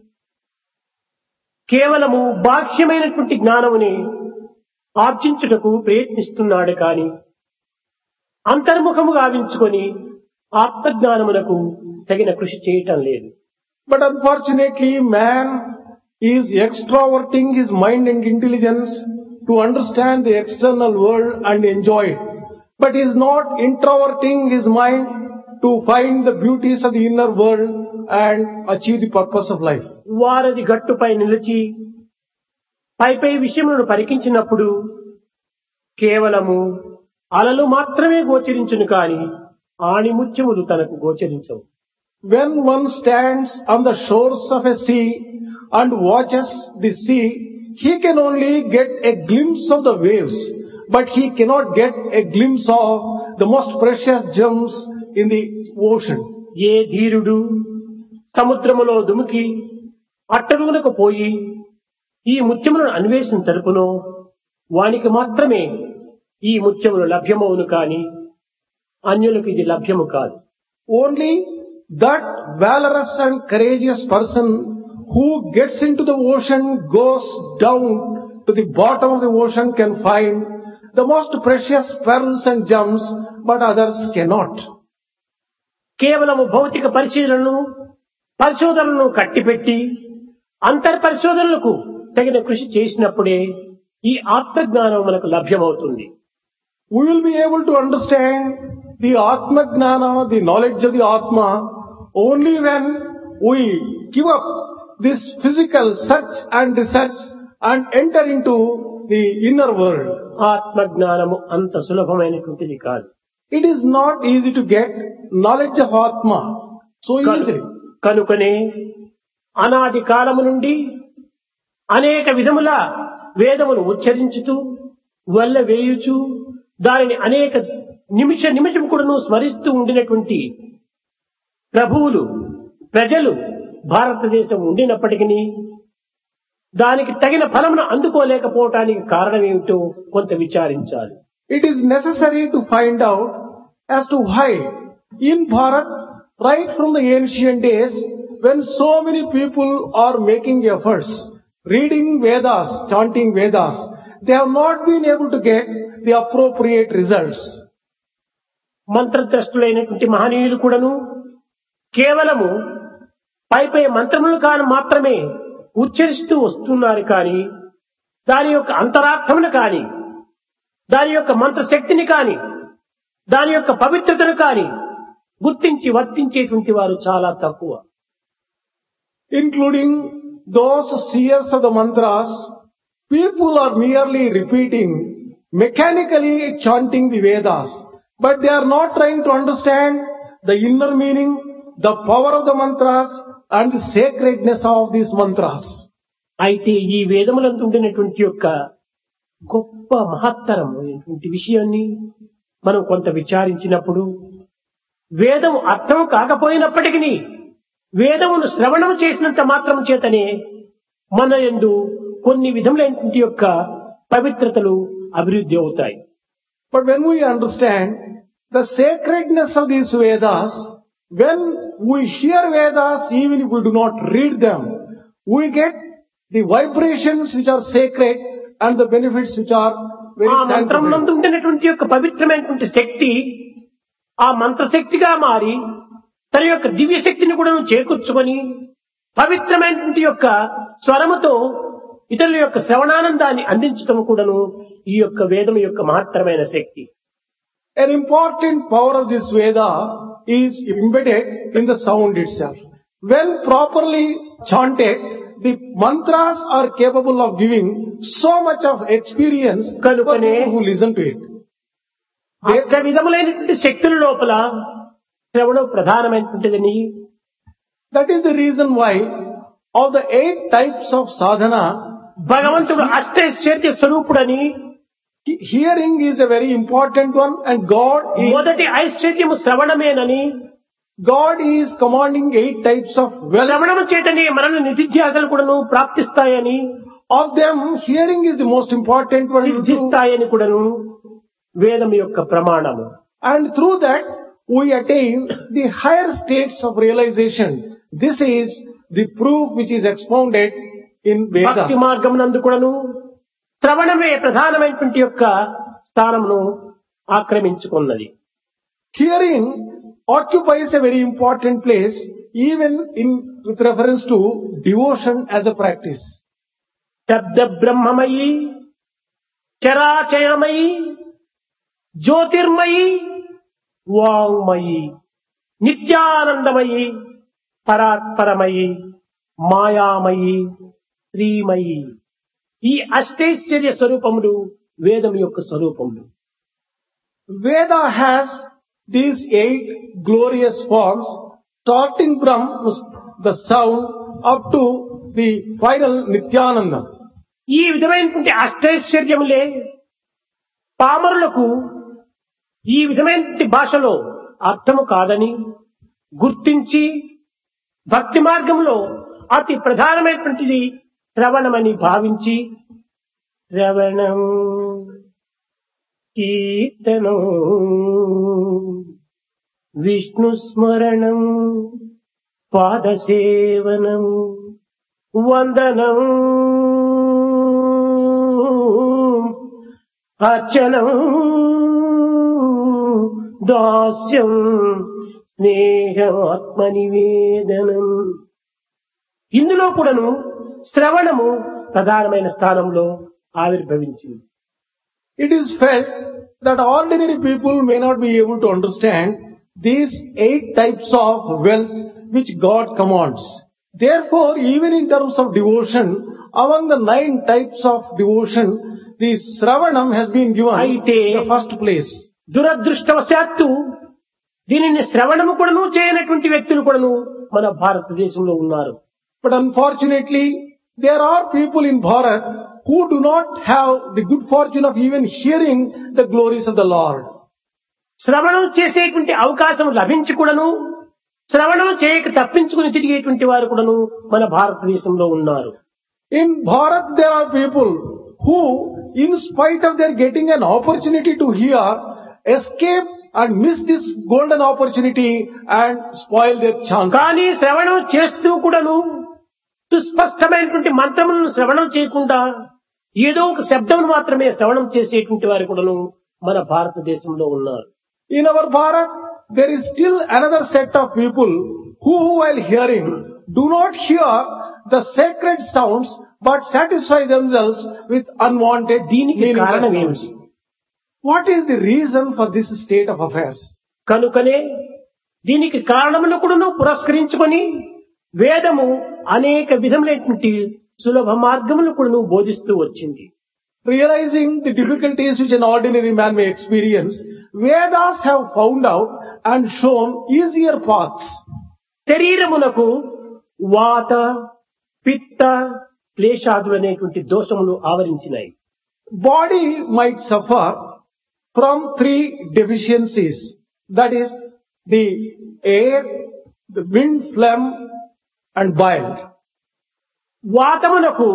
కేవలము బాహ్యమైనటువంటి జ్ఞానముని ఆర్జించుటకు ప్రయత్నిస్తున్నాడు. కాని అంతర్ముఖము గావించుకొని ఆత్మజ్ఞానమునకు తగిన కృషి చేయటం లేదు. But unfortunately, man is extroverting his mind and intelligence to understand the external world and enjoy it. But he is not introverting his mind to find the beauties of the inner world and achieve the purpose of life. వారధి గట్టుపై నిలిచి పై పై విషయములను పరికించినప్పుడు కేవలము అలలు మాత్రమే గోచరించును, కాని ఆణిముత్యములు తనకు గోచరించవు. When one stands on the shores of a sea and watches the sea, he can only get a glimpse of the waves, but he cannot get a glimpse of the most precious gems in the ocean. ఏ ధీరుడు సముద్రములో దుముకి అట్టడుగునకు పోయి ఈ ముత్యములను అన్వేషణ జరుపునో వానికి మాత్రమే ఈ ముత్యములు లభ్యమవును, కాని అన్యులకు ఇది లభ్యము కాదు. Only that valorous and courageous person who gets into the ocean, goes down to the bottom of the ocean, can find the most precious pearls and gems, but others cannot. కేవలము భౌతిక పరిశీలనను పరిశోధనలను కట్టిపెట్టి అంతర్పరిశోధనలకు తగిన కృషి చేసినప్పుడే ఈ ఆత్మజ్ఞానం మనకు లభ్యమవుతుంది. We will be able to understand the Atma Gnana, the knowledge of the Atma, only when we give up this physical search and research and enter into the inner world. ఆత్మజ్ఞానము అంత సులభమైనటువంటిది కాదు. It is not easy to get knowledge of Atma so easily. కనుకనే అనాది కాలము నుండి అనేక విధముల వేదమును ఉచ్చరించుతూ వల్ల వేయుచు దానిని అనేక నిమిష నిమిషం కూడాను స్మరిస్తూ ఉండినటువంటి ప్రభువులు ప్రజలు భారతదేశం ఉండినప్పటికీ దానికి తగిన ఫలమును అందుకోలేకపోవటానికి కారణం ఏమిటో కొంత విచారించాలి. It is necessary to find out as to why in Bharat, right from the ancient days, when so many people are making efforts, reading Vedas, chanting Vedas, they have not been able to get the appropriate results. మంత్రద్రష్టులైనటువంటి మహనీయులు కూడాను కేవలము పై పై మంత్రములు కాని మాత్రమే ఉచ్చరిస్తూ వస్తున్నారు కానీ దాని యొక్క అంతరార్థమును కాని దాని యొక్క మంత్రశక్తిని కాని దాని యొక్క పవిత్రతను కాని గుర్తించి వర్తించేటువంటి వారు చాలా తక్కువ. Including those seers of the mantras, people are merely repeating, mechanically chanting the Vedas, but they are not trying to understand the inner meaning, the power of the mantras and the sacredness of these mantras. అయితే ఈ వేదములందు ఉండినటువంటి యొక్క గొప్ప మహత్తరమైనటువంటి విషయాన్ని మనం కొంత విచారించినప్పుడు వేదం అర్థం కాకపోయినప్పటికీ వేదమును శ్రవణం చేసినంత మాత్రం చేతనే మన యందు కొన్ని విధములైనటువంటి యొక్క పవిత్రతలు అభివృద్ధి అవుతాయి. But when we understand the sacredness of these Vedas, when we hear Vedas, even if we do not read them, we get the vibrations which are sacred and the benefits which are very ఆ sanctified. మంత్రమునందు ఉండినటువంటి యొక్క పవిత్రమైనటువంటి శక్తి ఆ మంత్రశక్తిగా మారి తన యొక్క దివ్య శక్తిని కూడా చేకూర్చుకొని పవిత్రమైనటువంటి యొక్క స్వరముతో ఇతరుల యొక్క శ్రవణానందాన్ని అందించడం కూడాను ఈ యొక్క వేదం యొక్క మహత్తరమైన శక్తి. An important power of this Veda is embedded in the sound itself. When properly chanted, the mantras are capable of giving so much of experience for కనుకనే people who listen to it. అష్ట విధములైనటువంటి శక్తుల లోపల శ్రవణం ప్రధానమైనటువంటిదని That is the reason why of the eight types of sadhana, భగవంతుడు అష్టైశ్వర్య స్వరూపుడని he- hearing is a very important one, and God is, మొదటి ఐశ్వర్యము శ్రవణమేనని God is commanding eight types of wealth. శ్రవణము చేతనే మనల్ని నిధిధ్యాసలు కూడాను ప్రాప్తిస్తాయని Of them, hearing is the most important one. సిద్ధిస్తాయని కూడాను వేదం యొక్క ప్రమాణము. And through that, we attain the higher states of realization. This is the proof which is expounded in భక్తి Vedas. మార్గమునందు కూడాను శ్రవణమే ప్రధానమైనటువంటి యొక్క స్థానమును ఆక్రమించుకున్నది. Hearing occupies a very important place even in with reference to devotion as a practice. శబ్ద బ్రహ్మమయి చరాచరమయి జ్యోతిర్మయి వాంగ్మయి నిత్యానందమయి పరాత్పరమయి మాయామయి శ్రీమయి ఈ అష్టైశ్వర్య స్వరూపములు వేదం యొక్క స్వరూపములు. Veda has these eight glorious forms, starting from the sound up to the final Nityananda. ఈ విధమైనటువంటి అష్టైశ్వర్యములే పామరులకు ఈ విధమైనటువంటి భాషలో అర్థము కాదని గుర్తించి భక్తి మార్గంలో అతి ప్రధానమైనటువంటిది శ్రవణమని భావించి శ్రవణం కీర్తనం విష్ణు స్మరణం పాదసేవనం వందనం అర్చనం దాస్యం స్నేహాత్మ నివేదనం. ఇందులో కూడాను శ్రవణము ప్రధానమైన స్థానంలో ఆవిర్భవించింది. It is felt that ordinary people may not be able to understand these eight types of wealth which God commands. Therefore, even in terms of devotion, among the nine types of devotion, the Sravanam has been given అయితే the first place. దురదృష్టవశాత్తు దీనిని శ్రవణము కూడాను చేయనటువంటి వ్యక్తులు కూడాను మన భారతదేశంలో ఉన్నారు. But unfortunately, there are people in Bharat who do not have the good fortune of even hearing the glories of the Lord. శ్రవణం చేసేటువంటి అవకాశం లభించి కూడాను శ్రవణం చేయక తప్పించుకుని తిరిగేటువంటి వారు కూడాను మన భారతదేశంలో ఉన్నారు. In Bharat, there are people who, in spite of their getting an opportunity to hear, escape and miss this golden opportunity and spoil their chance. కానీ శ్రవణం చేస్తూ కూడాను సుస్పష్టమైనటువంటి మంత్రములను శ్రవణం చేయకుండా ఏదో ఒక శబ్దం మాత్రమే శ్రవణం చేసేటువంటి వారు కూడాను మన భారతదేశంలో ఉన్నారు. In our Bharat, there is still another set of people who, while hearing, do not hear the sacred sounds but satisfy themselves with unwanted దీనికి meaningless కారణం sounds. ఏమిటి? What is the reason for this state of affairs? కనుకనే దీనికి కారణమును కూడాను పురస్కరించుకొని వేదము అనేక విధములైనటువంటి సులభ మార్గములను కూడాను బోధిస్తూ వచ్చింది. Realizing the difficulties which an ordinary man may experience, Vedas have found out and shown easier paths. శరీరమునకు వాత పిత్త క్లేశాదులు అనేటువంటి దోషములు ఆవరించినాయి. Body might suffer from three deficiencies. That is the air, the wind, phlegm and bile. వాతమునకు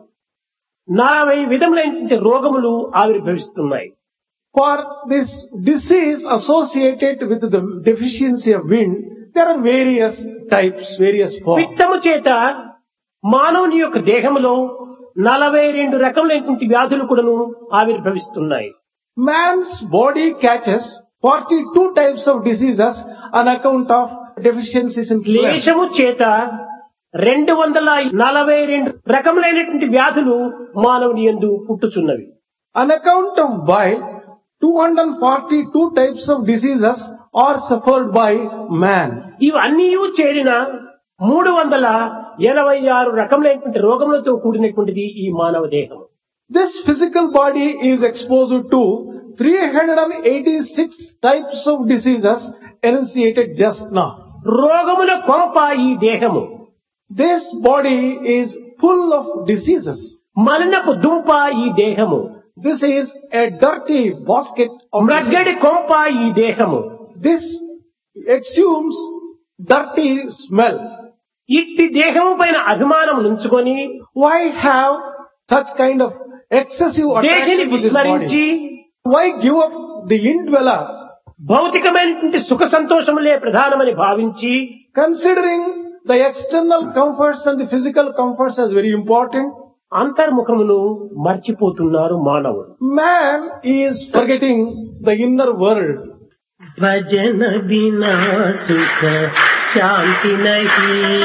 నలభై విధములైనటువంటి రోగములు ఆవిర్భవిస్తున్నాయి. For this disease associated with the deficiency of wind, there are various types, various forms. పిత్తము చేత మానవుని యొక్క దేహములో నలభై రెండు రకములైనటువంటి వ్యాధులు కూడాను ఆవిర్భవిస్తున్నాయి. Man's body catches forty-two types of diseases on account of deficiencies in phlegm. క్లేశము చేత రెండు వందల నలభై రెండు రకములైనటువంటి వ్యాధులు మానవుని యందు పుట్టుచున్నవి. On account of bile, two hundred forty-two types of diseases are suffered by man. ఇవన్నీ చేరిన మూడు వందల ఎనభై ఆరు రకములైనటువంటి రోగములతో కూడినటువంటిది ఈ మానవ దేహం. This physical body is exposed to three hundred eighty-six types of diseases enunciated just now. రోగముల కొంప ఈ దేహము. This body is full of diseases. మరణపు దుంప ఈ దేహము. This is a dirty basket of మ్రగ్గడి కొంప ఈ దేహము. This exhumes dirty smell. ఇట్టి దేహము పైన అభిమానం నుంచుకొని Why have such kind of excessive దేహిని attraction to this విస్మరించి body? Why give up the indweller? భౌతికమైనటువంటి సుఖ సంతోషములే ప్రధానమని భావించి Considering the external comforts and the physical comforts as very important, అంతర్ముఖమును మర్చిపోతున్నారు మానవుడు. man is forgetting the inner world. भजन बिना सुख शांति नहीं,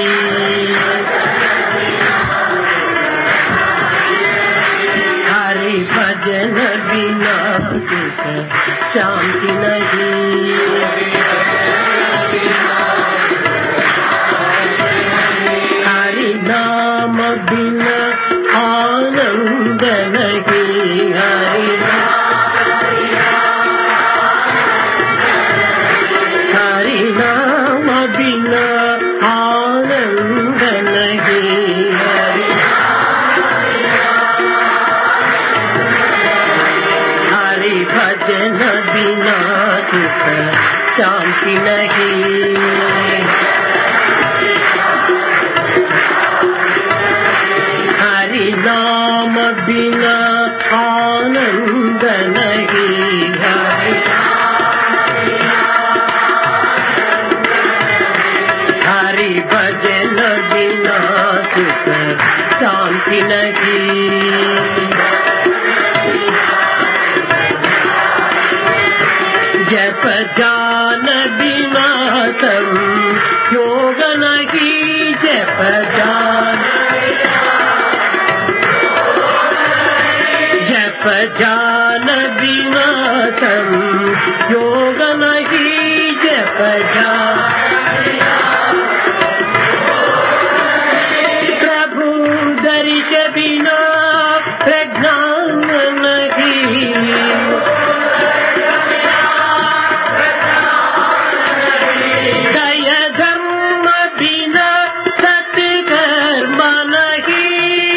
हरि भजन बिना सुख शांति नहीं, हरि नाम बिना आनंद नहीं, हरि हरि नाम बिना आनंद नहीं, हरि हरि भजन बिना सुख शांति नहीं, हरि नाम बिना आनंद नहीं, हरि हरि भजन बिना सुख शांति नहीं, ज्ञान विनाशम योग नहीं जप ज्ञान जप ज्ञान विनाशम योग नहीं जप ज्ञान प्रभु दर्श बिना प्रज्ञान नहीं दया धर्म बिना सत्कर्म नहीं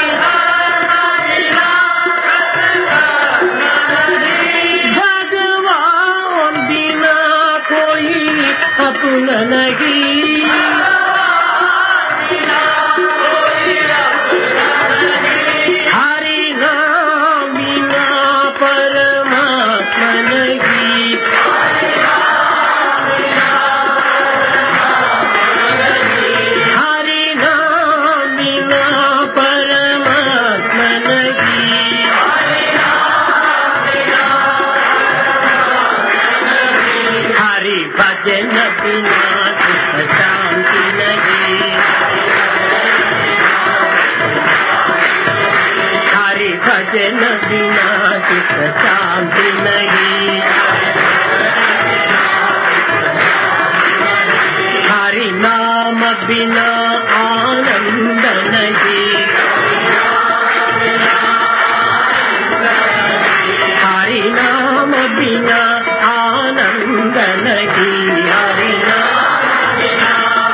भगवान बिना कोई अपना नहीं हरि नाम बिना परमात्मा नहीं हरि नाम बिना परमात्मा नहीं हरि भजन बिना सुख शांति नहीं हरि भजन बिना सुख शांति नहीं हरि नाम बिना आनंद नहीं हरि नाम बिना आनंद नहीं हरि नाम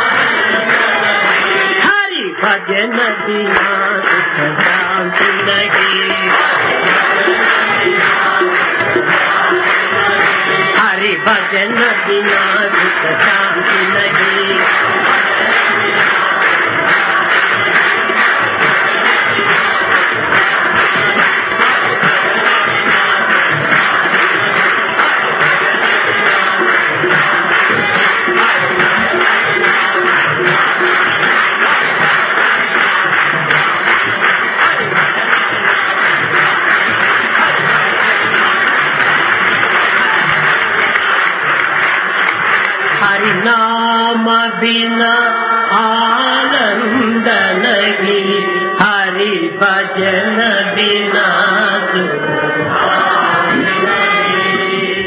हरि भजन बिना सुख शांति नहीं हरि भजन बिना सुख शांति नहीं हरि नाम बिना आनंद नहीं हरि भजन बिना सुख नहीं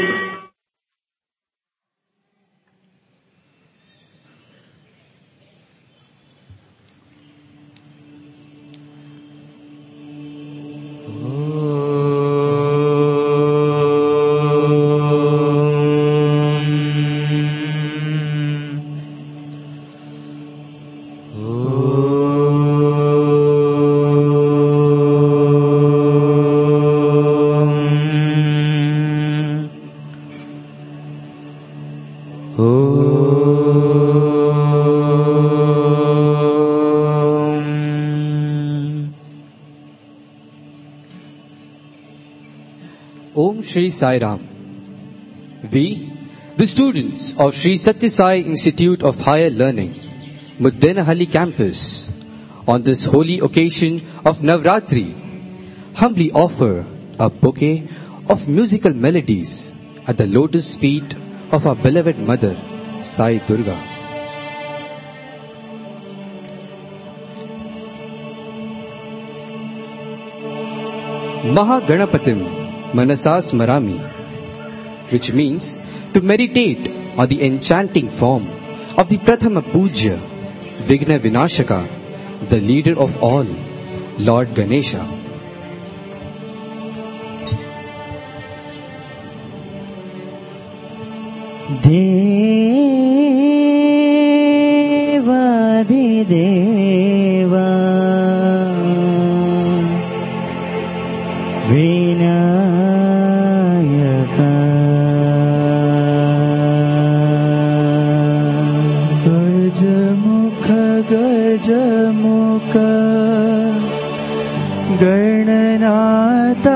Om Shri Sai Ram. We, the students of Shri Satya Sai Institute of Higher Learning, Muddenahalli campus, on this holy occasion of Navratri, humbly offer a bouquet of musical melodies at the lotus feet of our beloved mother, Sai Durga. Mahaganapatim Manasa Smarami, which means to meditate on the enchanting form of the Prathama Pujya, Vigna Vinashaka, the leader of all, Lord Ganesha. Devadideva Vinayaka Gajamukha Gajamukha Gananata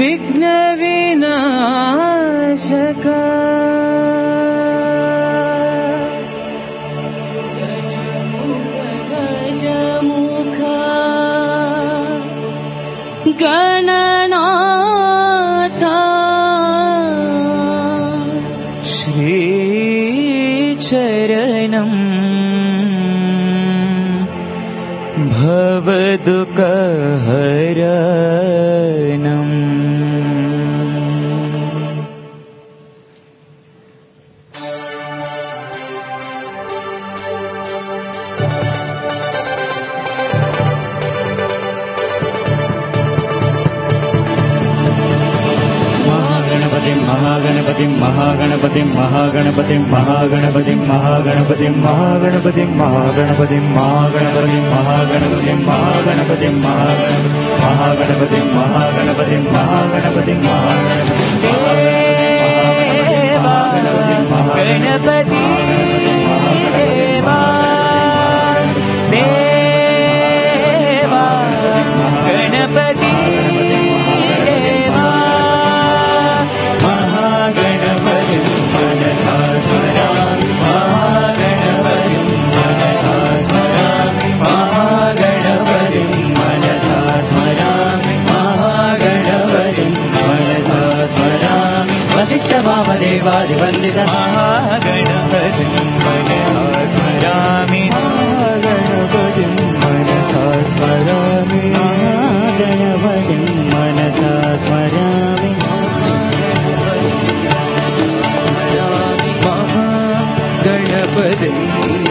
Vigna Vinashaka Gananath श्रीचरणम् भवदुःखहरणम्। महागणपतिं महागणपतिं महागणपतिं महागणपतिं महागणपतिं महागणपतिं महागणपतिं महागणपतिं महागणपतिं महागणपतिं महागणपतिं महागणपतिं महागणपतिं Ganpati देवा देवा गणपति देवा महागणपतिं मनसा स्मरामि महागणपतिं मनसा स्मरामि महागणपतिं मनसा स्मरामि महागणपतिं मनसा स्मरामि वसिष्ठवामदेवादिवन्दित महागणपतिं मनसा स्मरामि महागणपतिं मनसा स्मरामि महागणपतिं मनसा स्मरामि महागणपतिं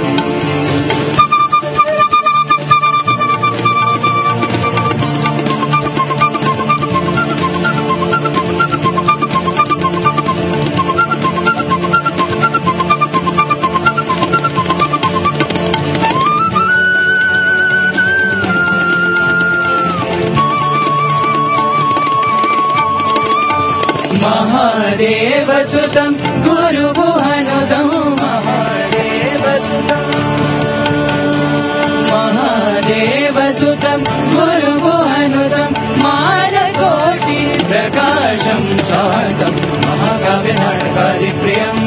महादेवसुतं गुरुगुहनुतं महादेवसुतं महादेवसुतं गुरुगुहनुतं मानकोटि प्रकाशं शान्तं महाकाव्यनाटकादिप्रियम्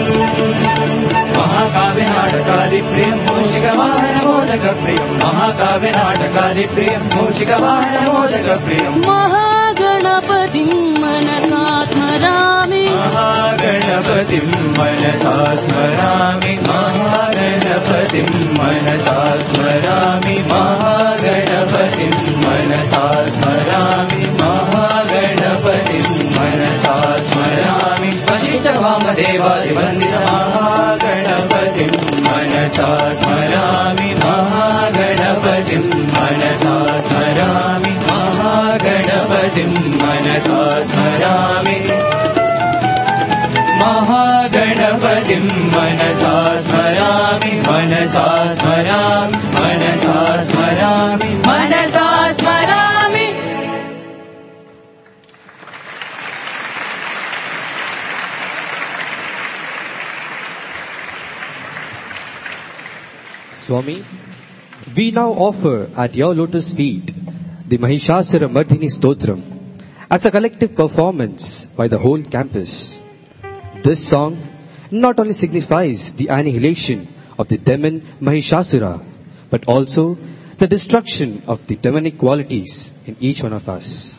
महाकाव्यनाटकादिप्रियं मूषिकवाहनमोदकप्रियं महाकाव्यनाटकादिप्रियं मूषिकवाहनमोदकप्रियं महागणपतिं मनसा स्मरामि महागणपतिं मनसा स्मरामि महागणपतिं मनसा स्मरामि महागणपतिं मनसा स्मरामि महागणपतिं मनसा स्मरामि वसिष्ठवामदेवादिवन्दित महागणपतिं मनसा स्मरामि महागणपतिं मनसा स्मरामि महागणपतिं मनसा स्मरामि महागणपतिं मनसा स्मरामि मनसा स्मरामि मनसा स्मरामि मनसा स्मरामि। Swami, we now offer at your lotus feet the Mahishasura Mardhini Stotram as a collective performance by the whole campus. This song not only signifies the annihilation of the demon Mahishasura, but also the destruction of the demonic qualities in each one of us.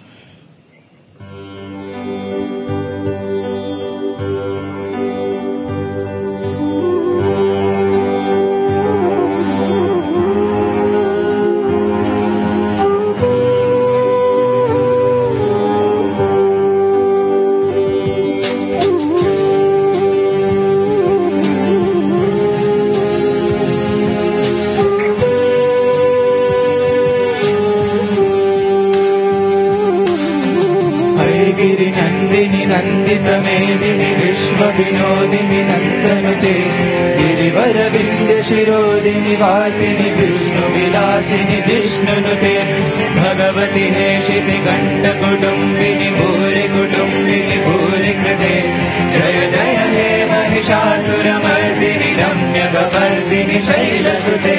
नन्दितमेदिनि विश्वविनोदिनि नन्दनुते गिरिवरविन्दशिरोदिनि वासिनि विष्णुविलासिनि जिष्णुनुते भगवति हेशिति कण्ठकुटुम्बिनि भूरि कुटुम्बिनि भूरि कृते जय जय हे महिषासुरमर्दिनि रम्यकपर्दिनि शैलसुते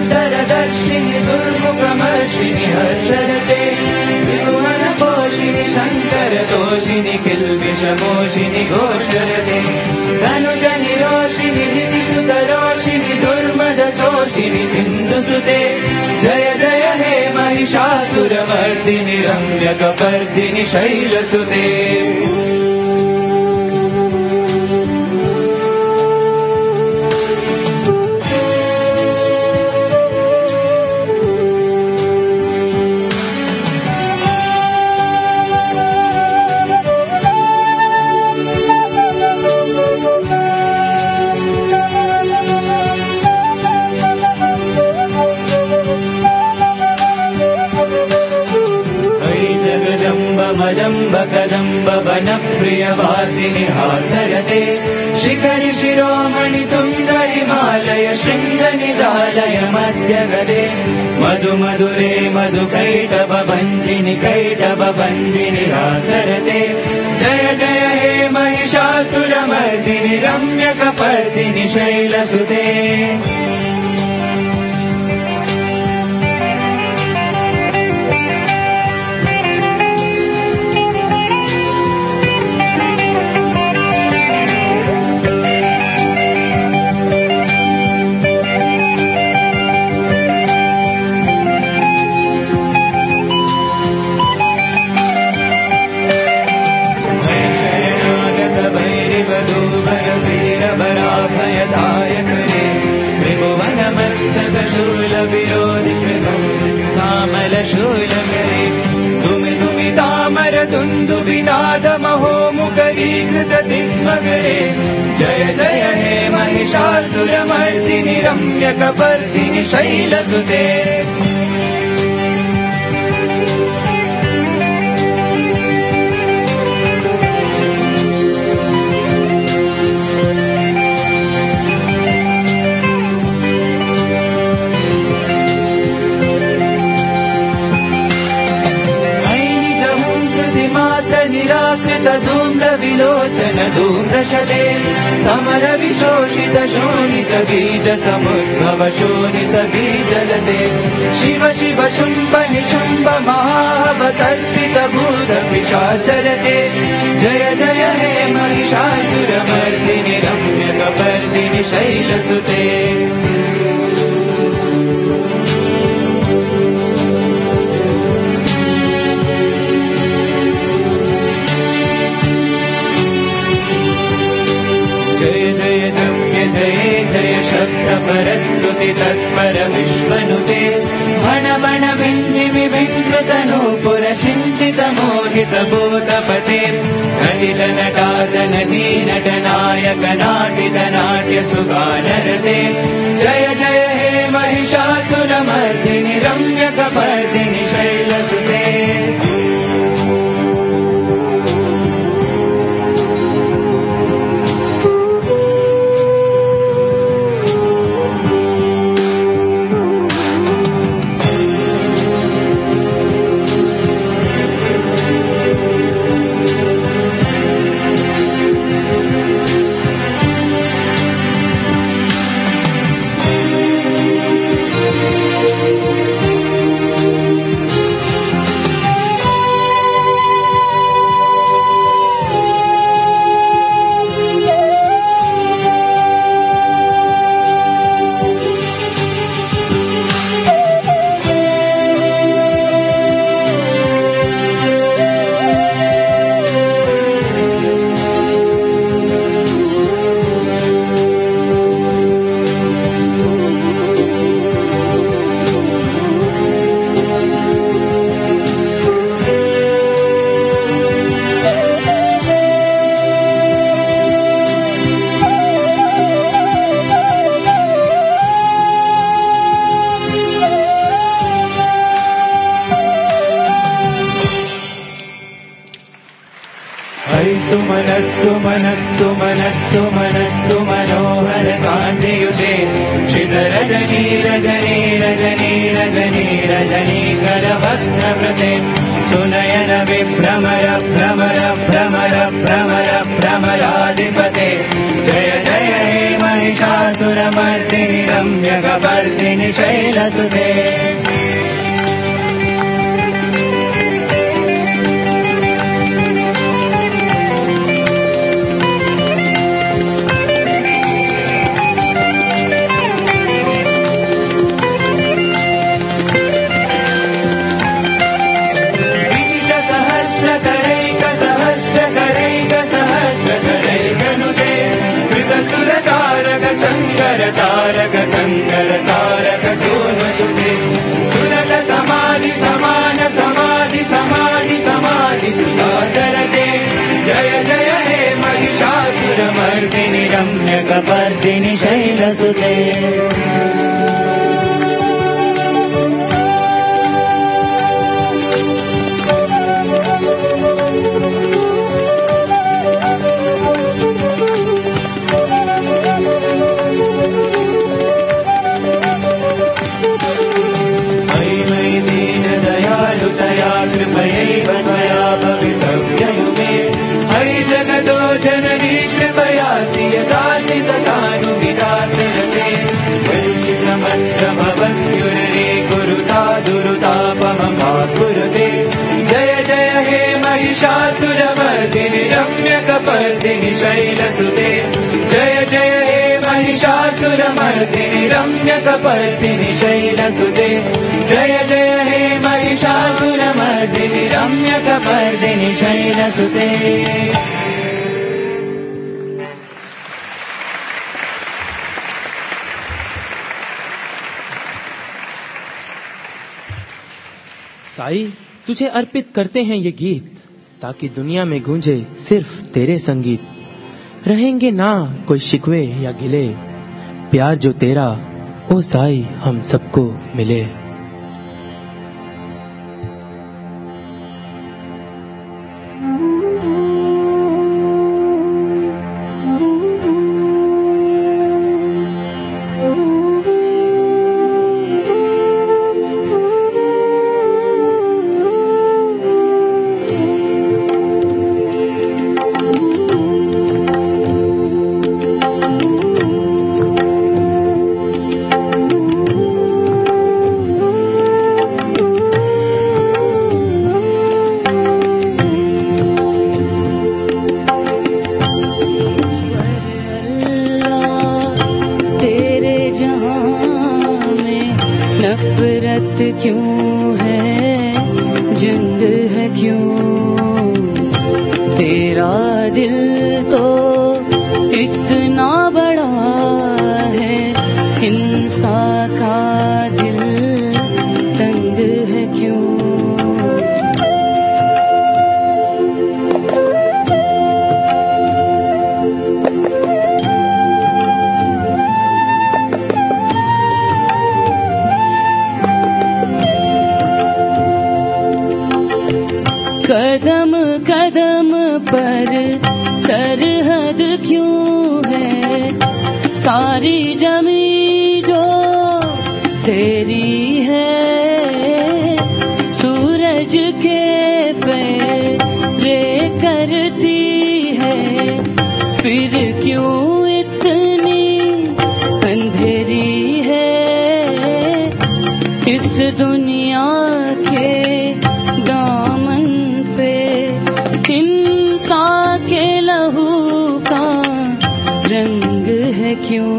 हर्षरते विभुवन पोषिणि किल्बिषमोषिनि घोषरते धनुजनिरोषिनि नितिसुतरोषिनि दुर्मदशोषिनि सिन्धुसुते जय जय हे महिषासुरमर्दिनि रम्यकपर्दिनि शैलसुते मदम्ब कदम्ब वनप्रियवासिनि हासरते शिखरि शिरोमणि तुङ्ग हिमालय शृङ्गनिदालय मध्यगदे मधु मधुरे मधु कैटभ भञ्जिनि कैटभ भञ्जिनि हासरते जय जय हे महिषासुरमर्दिनि रम्यकपर्दिनि शैलसुते जय जय हे महिषासुरमर्दिनि रम्यकपर्दिनि शैलसुते विलोचन धूम्रशते समर विशोषित शोणित बीज समुद्भव शोणित बीजलते शिव शिव शुम्भ निशुम्भ महावतर्पित भूत पिशाचरते जय जय हे महिषासुरमर्दिनि रम्यकपर्दिनि शैलसुते जय जय जप्य जय जय शब्द परस्तुति तत्पर विश्वनुते भण भण भिञ्जि विभिन्नतनूपुर सिञ्चित मोहित भूतपते नटित नटादन दीनट नायक नाटित नाट्य सुगानरते जय जय हे महिषासुरमर्दिनि रम्यकपर्दिनि शैलसुते सुमनस्सु मनस्सु मनस्सु मनस्सु मनोहर काण्डयुते श्रित रजनी रजनी रजनी रजनी रजनी करभक्तव्रते सुनयन विभ्रमर भ्रमर भ्रमर भ्रमर भ्रमराधिपते जय जय हे महिषासुरमर्दिनि रम्यकपर्दिनि शैलसुते मंगल कारक सोम सुते सुनत समाधि समान समाधि समाधि समाधि सुधाकरते जय जय हे महिषासुरमर्दिनि रम्यकपर्दिनि शैलसुते महिषासुरमर्दिनि शैलसुते जय जय हे महिषासुरमर्दिनि रम्यकपर्दिनि शैलसुते जय जय हे महिषासुरमर्दिनि रम्यकपर्दिनि शैलसुते साई, तुझे अर्पित करते हैं ये गीत ताकि दुनिया में गूंजे सिर्फ तेरे संगीत। रहेंगे ना कोई शिकवे या गिले, प्यार जो तेरा ओ साई हम सबको मिले। कदम कदम पर सरहद क्यों है, सारी जमी जो तेरी है। सूरज के फेरे करती है, फिर क्यों इतनी अंधेरी है। इस दुनिया के दामन पे इंसान के लहू का रंग है क्यों।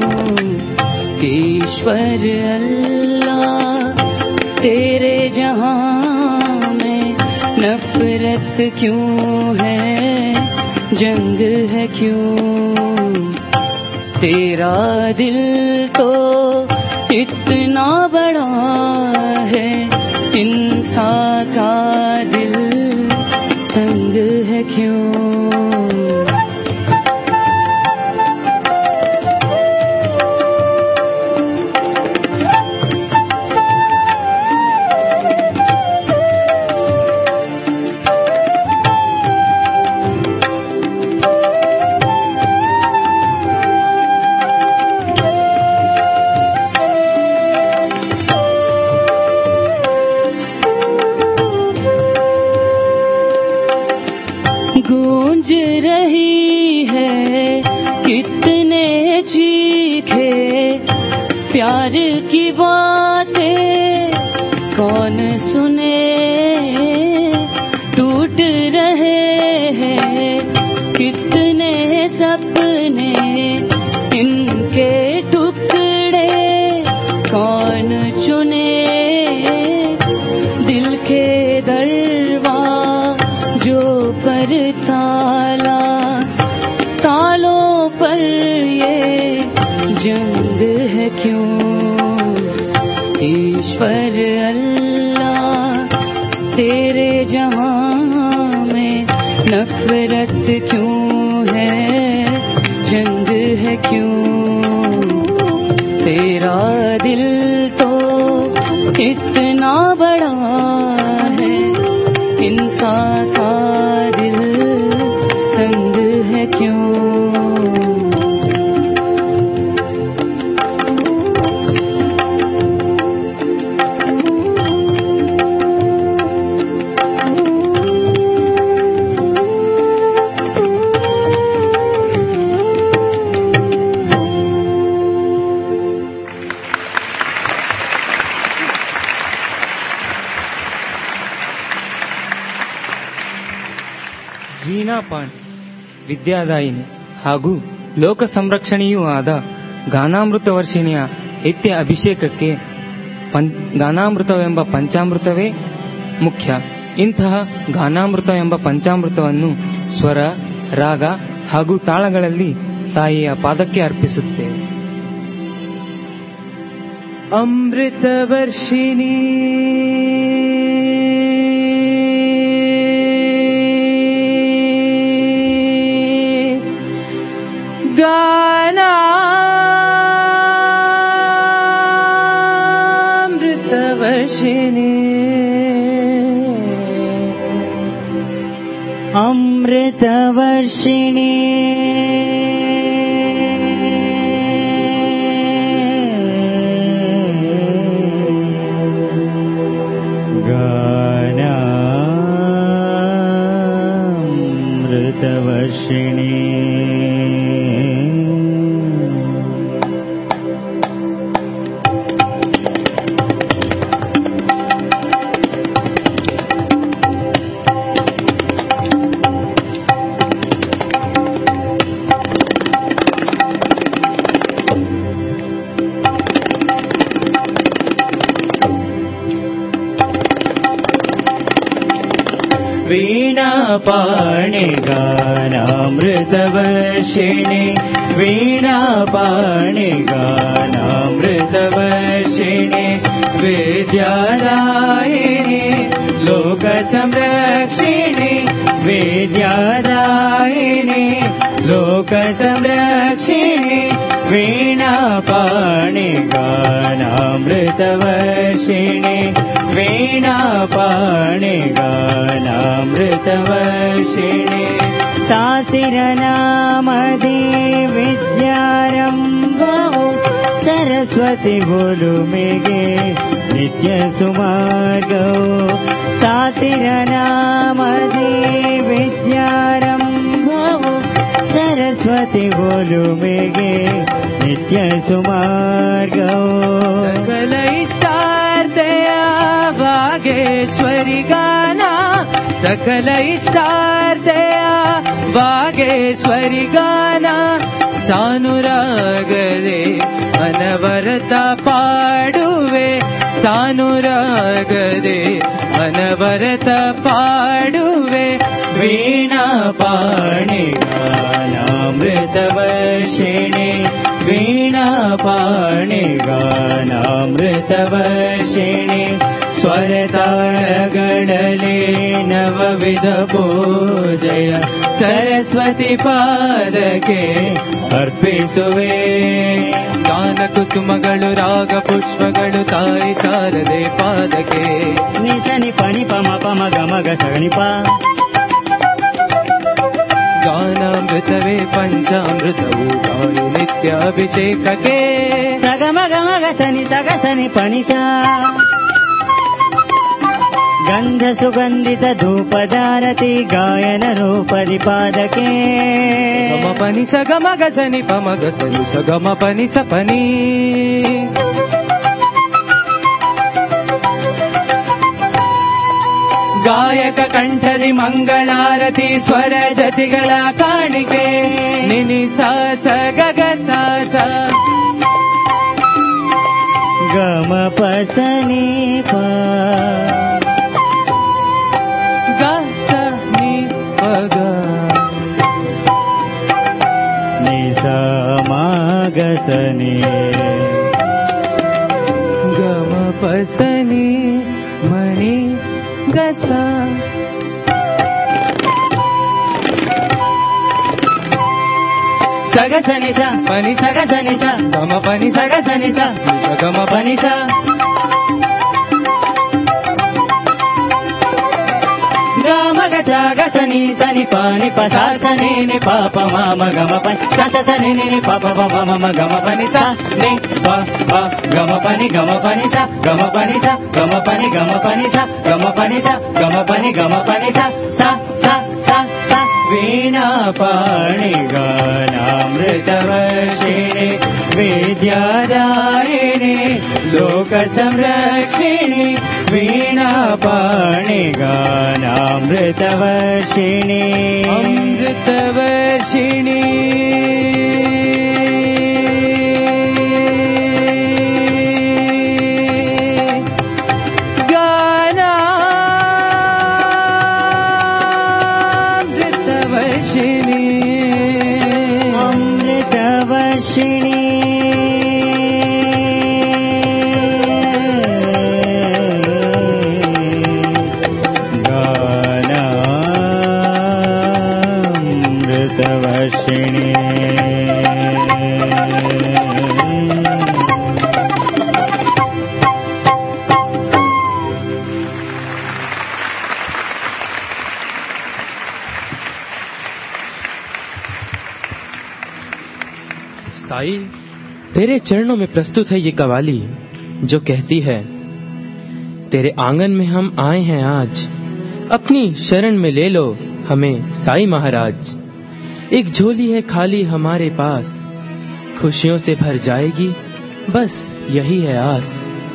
ईश्वर अल्लाह तेरे जहां में नफरत क्यों है, जंग है क्यों। तेरा दिल तो इतना बड़ा है, इंसान का दिल तंग है क्यों। गूंज रही है कितने चीखे प्यार की बातें, कौन सुने। टूट रहे हैं कितने सपने, इनके टुकड़े कौन चुने। दिल के दरवाजों पर ताला, तालों पर ये जंग है क्यों। राहत क्यों है, जंग है क्यों, तेरा दिल तो इतना बड़ा है, इंसान का दिल तंग है क्यों। ವೀಣಾಪಾಣಿ ವಿದ್ಯಾದಾಯಿನಿ ಹಾಗೂ ಲೋಕ ಸಂರಕ್ಷಣೆಯೂ ಆದ ಗಾನಾಮೃತ ವರ್ಷಿಣಿಯ ನಿತ್ಯ ಅಭಿಷೇಕಕ್ಕೆ ಗಾನಾಮೃತವೆಂಬ ಪಂಚಾಮೃತವೇ ಮುಖ್ಯ. ಇಂತಹ ಗಾನಾಮೃತವೆಂಬ ಪಂಚಾಮೃತವನ್ನು ಸ್ವರ, ರಾಗ ಹಾಗೂ ತಾಳಗಳಲ್ಲಿ ತಾಯಿಯ ಪಾದಕ್ಕೆ ಅರ್ಪಿಸುತ್ತೇವೆ. ಅಮೃತ ವರ್ಷಿಣಿ गानामृतवर्षिणी अमृतवर्षिणी गानामृतवर्षिणी वीणापाणि गानामृतवर्षिणि वीणापाणि गानामृतवर्षिणि विद्यादायिनि लोकसंरक्षिणि विद्यादायिनि लोकसंरक्षिणि वीणापाणि गानामृतवर्षिणि वीणापाणि गानामृतवर्षिणि सासिरनामदे विद्यारम्भो सरस्वती गुरुमिगे नित्य सुमार्गो सासिरनामदे विद्यारम्भो सरस्वती गुरुमिगे नित्य सुमार्गो सकल इष्टार्थया वागेश्वरी गाना सकल इष्टार्थया वागेश्वरी गाना सानुरागदे अनवरत पाडुवे सानुरागदे अनवरत पाडुवे वीणापाणि गानामृतवर्षिणि वीणापाणि गानामृतवर्षिणि स्वरताळगणले नवविध पूजय सरस्वती पादके अर्पिಸುವೆ ಗಾನ ಕುಸುಮಗಳು ರಾಗ ಪುಷ್ಪಗಳು ತಾಯಿ ಶಾರದೆ ಪಾದಕೆ ನಿಸನಿ ಪನಿ ಪಮ ಪಮ ಗಮ ಗ ಸಗನಿ ಪ ಗಾನಾಮೃತವೇ ಪಂಚಾಮೃತವು ಗಾಯು ನಿತ್ಯ ಅಭಿಷೇಕಕ್ಕೆ ಸಗಮ ಗಮ ಗ ಸನಿ ಸಗ ಸನಿ ಪನಿ ಸಾ गंध सुगंधित धूपदारति गायन रूपरि पादके गम पनि स गम ग सनि पम ग सनि स गम पनि स पनि ಗಾಯಕ ಕಂಠದಿ ಮಂಗಳಾರತಿ ಸ್ವರ ಜತಿಗಳ ಕಾಣಿಕೆ ನಿನಿ ಸ ಸ ಗ ಗ ಸ ಸ ಗಮ ಪ ಸ ನಿ ಪ ಗ ಸ ನಿ ಪ ಗ ನಿ ಸ ಮ ಗ ಸ ನಿ ಗಮ ಪ ಸ ನಿ ಮನಿ ಗ ಸ సగ సని స పని సగ సని స గమ పని సగ సని స గమ పని స గమ గ సగ సని సని పని ప స సని ని ప ప మ మ గమ పని స స సని ని ని ప ప ప మ మ గమ పని స ని ప ప గమ పని గమ పని స గమ పని స గమ పని గమ పని స గమ పని స గమ పని గమ పని స స స స స వీణా పాణి గానామృతవర్షిణి విద్యాదాయిని లోక సంరక్షిణి వీణా పాణి గానామృతవర్షిణి అమృతవర్షిణి साई, तेरे चरणों में प्रस्तुत है ये कवाली जो कहती है, तेरे आंगन में हम आए हैं आज, अपनी शरण में ले लो हमें साई महाराज। एक झोली है खाली हमारे पास, खुशियों से भर जाएगी बस यही है आस।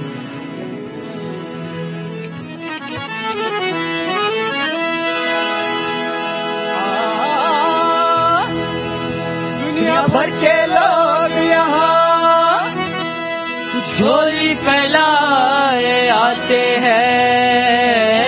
दुनिया भर के लोग यहाँ झोली फैलाए आते हैं,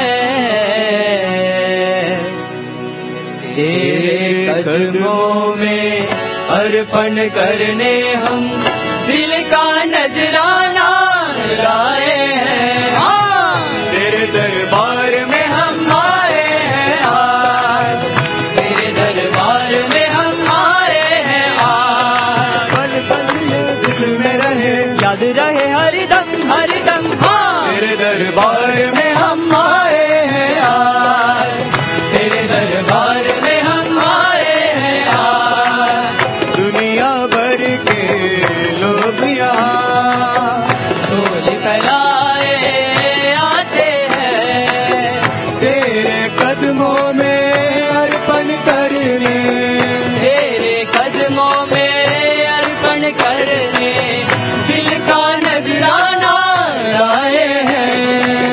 तेरे कदमों में अर्पण करने हम दिल का नजराना लाए हैं। हाँ, तेरे दरबार में हम आए हैं आज, तेरे दरबार में हम आए हैं आज। पल पल ये दिल में रहे, याद रहे हरदम हरदम। हाँ, तेरे दरबार में हम आए हैं आज, तेरे दरबार में हम आए हैं आज। दुनिया भर के लोग यहाँ झोली फैलाए आते हैं, तेरे कदमों में अर्पण करने, तेरे कदमों में अर्पण करने दिल का नजराना लाए हैं।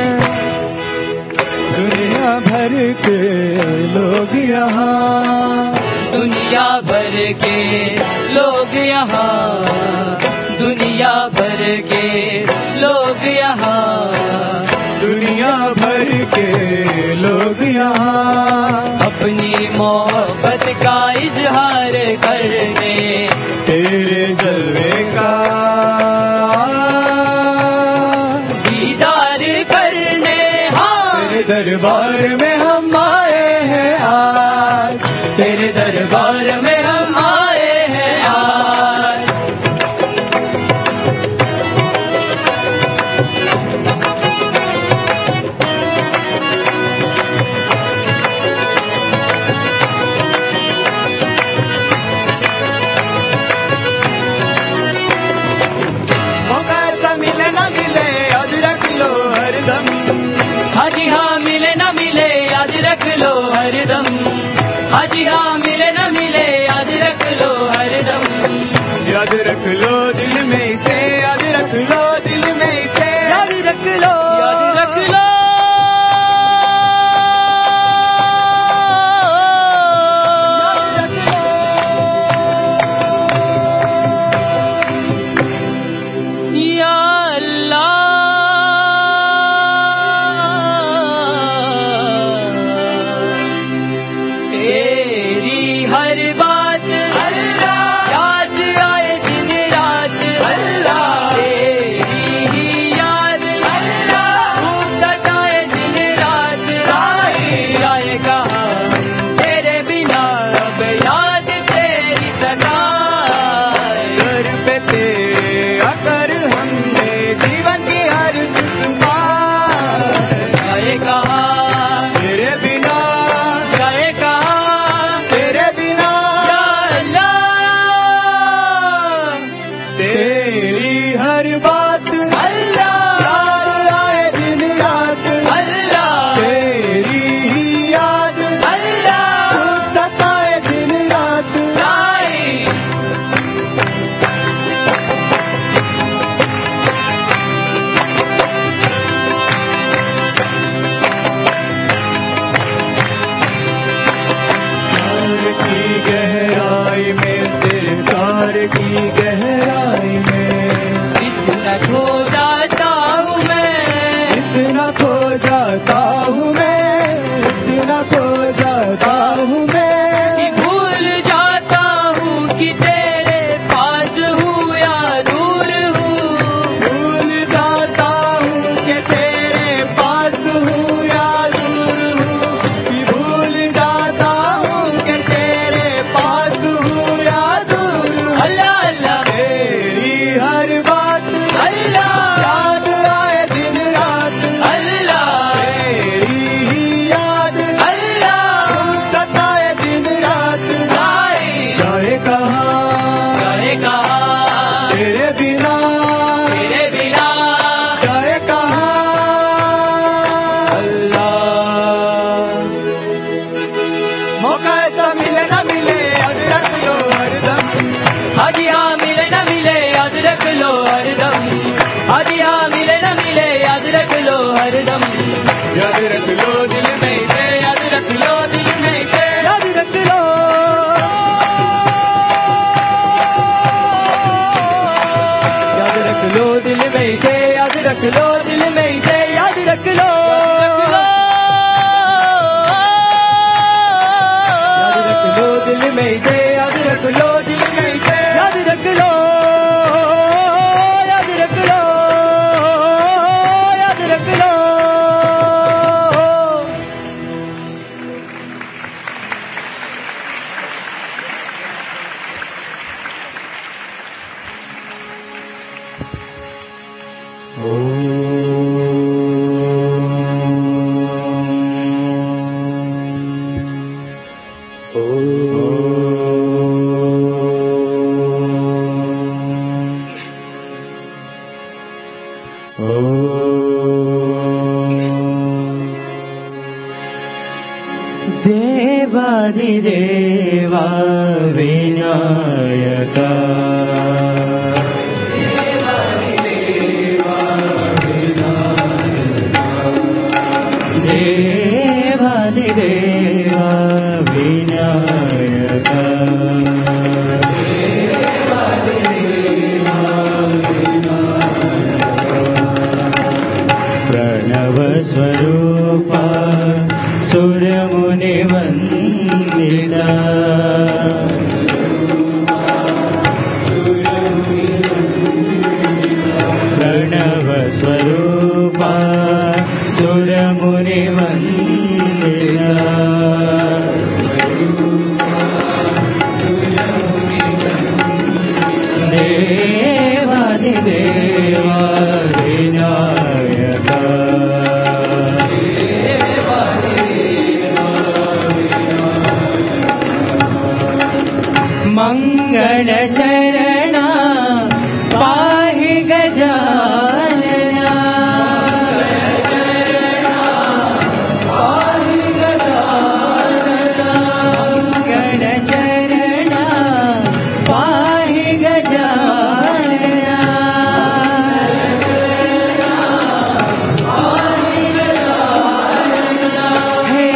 दुनिया भर के लोग यहाँ, दुनिया भर के लोग यहाँ, दुनिया भर के लोग यहाँ, दुनिया भर के लोग यहाँ अपनी मोहब्बत का इजहार करने, तेरे जलवे का दीदार करने। हाँ, तेरे दरबार में हम आए हैं आज, तेरे दरबार में हम आए हैं आज। దేవాదిదేవా వినాయక దేవాదిదేవా వినాయక ప్రణవ స్వరూప సురముని వందిత ప్రణవ స్వరూప సురముని వందిత దేవాదిదేవా వినాయక మంగళ చరణ పాహి గజానన మంగళ చరణ పాహి గజానన హే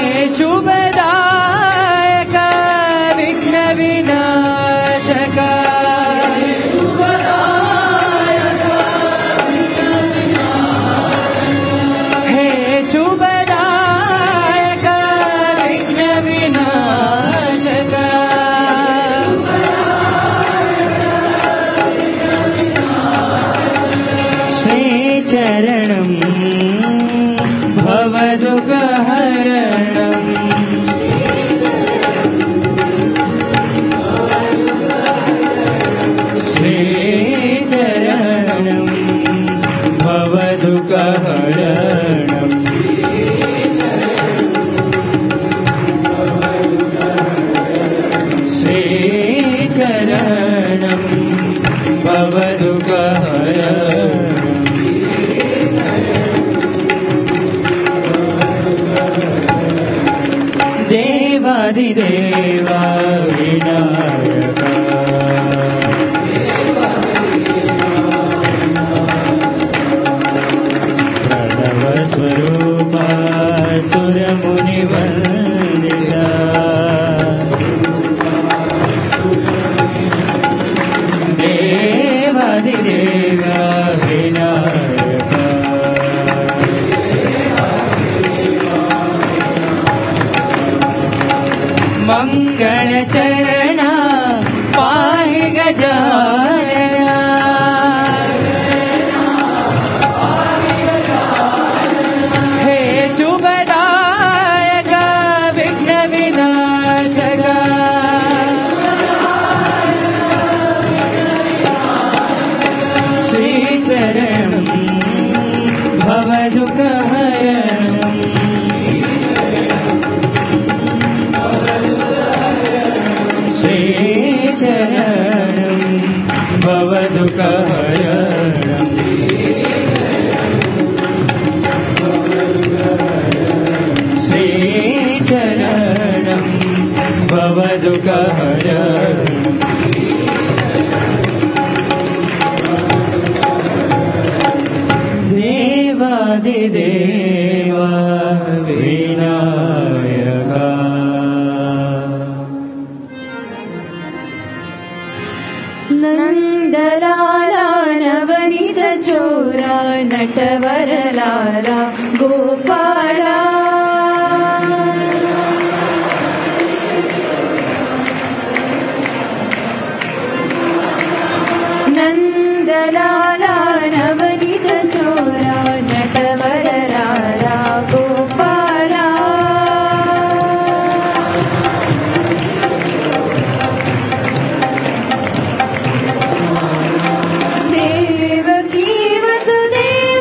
శుభదాయక విఘ్న వినాశక హే శుభదాయక విఘ్న వినాశక శ్రీచరణం భవదుఃఖహరణం శ్రీచరణం భవదుఃఖహరణం శ్రీచరణం భవదుఃఖహరణం దేవాదిదేవా వినాయక ప్రణవ స్వరూప సురముని వందిత దేవాదిదేవా వినాయక మంగళ చరణ పాహి గజానన హే శుభదాయక విఘ్న వినాశక శ్రీచరణం భవదుఃఖహరణం శ్రీచరణం భవదుఃఖహరణం శ్రీచరణం భవదుఃఖహరణం దేవాదిదేవా వినాయక నందలాలా నవనిత చోరా నటవరలాలా గోపాలా నందలాలా నవనిత చోరా నటవరలాలా గోపాలా దేవకీ వసుదేవ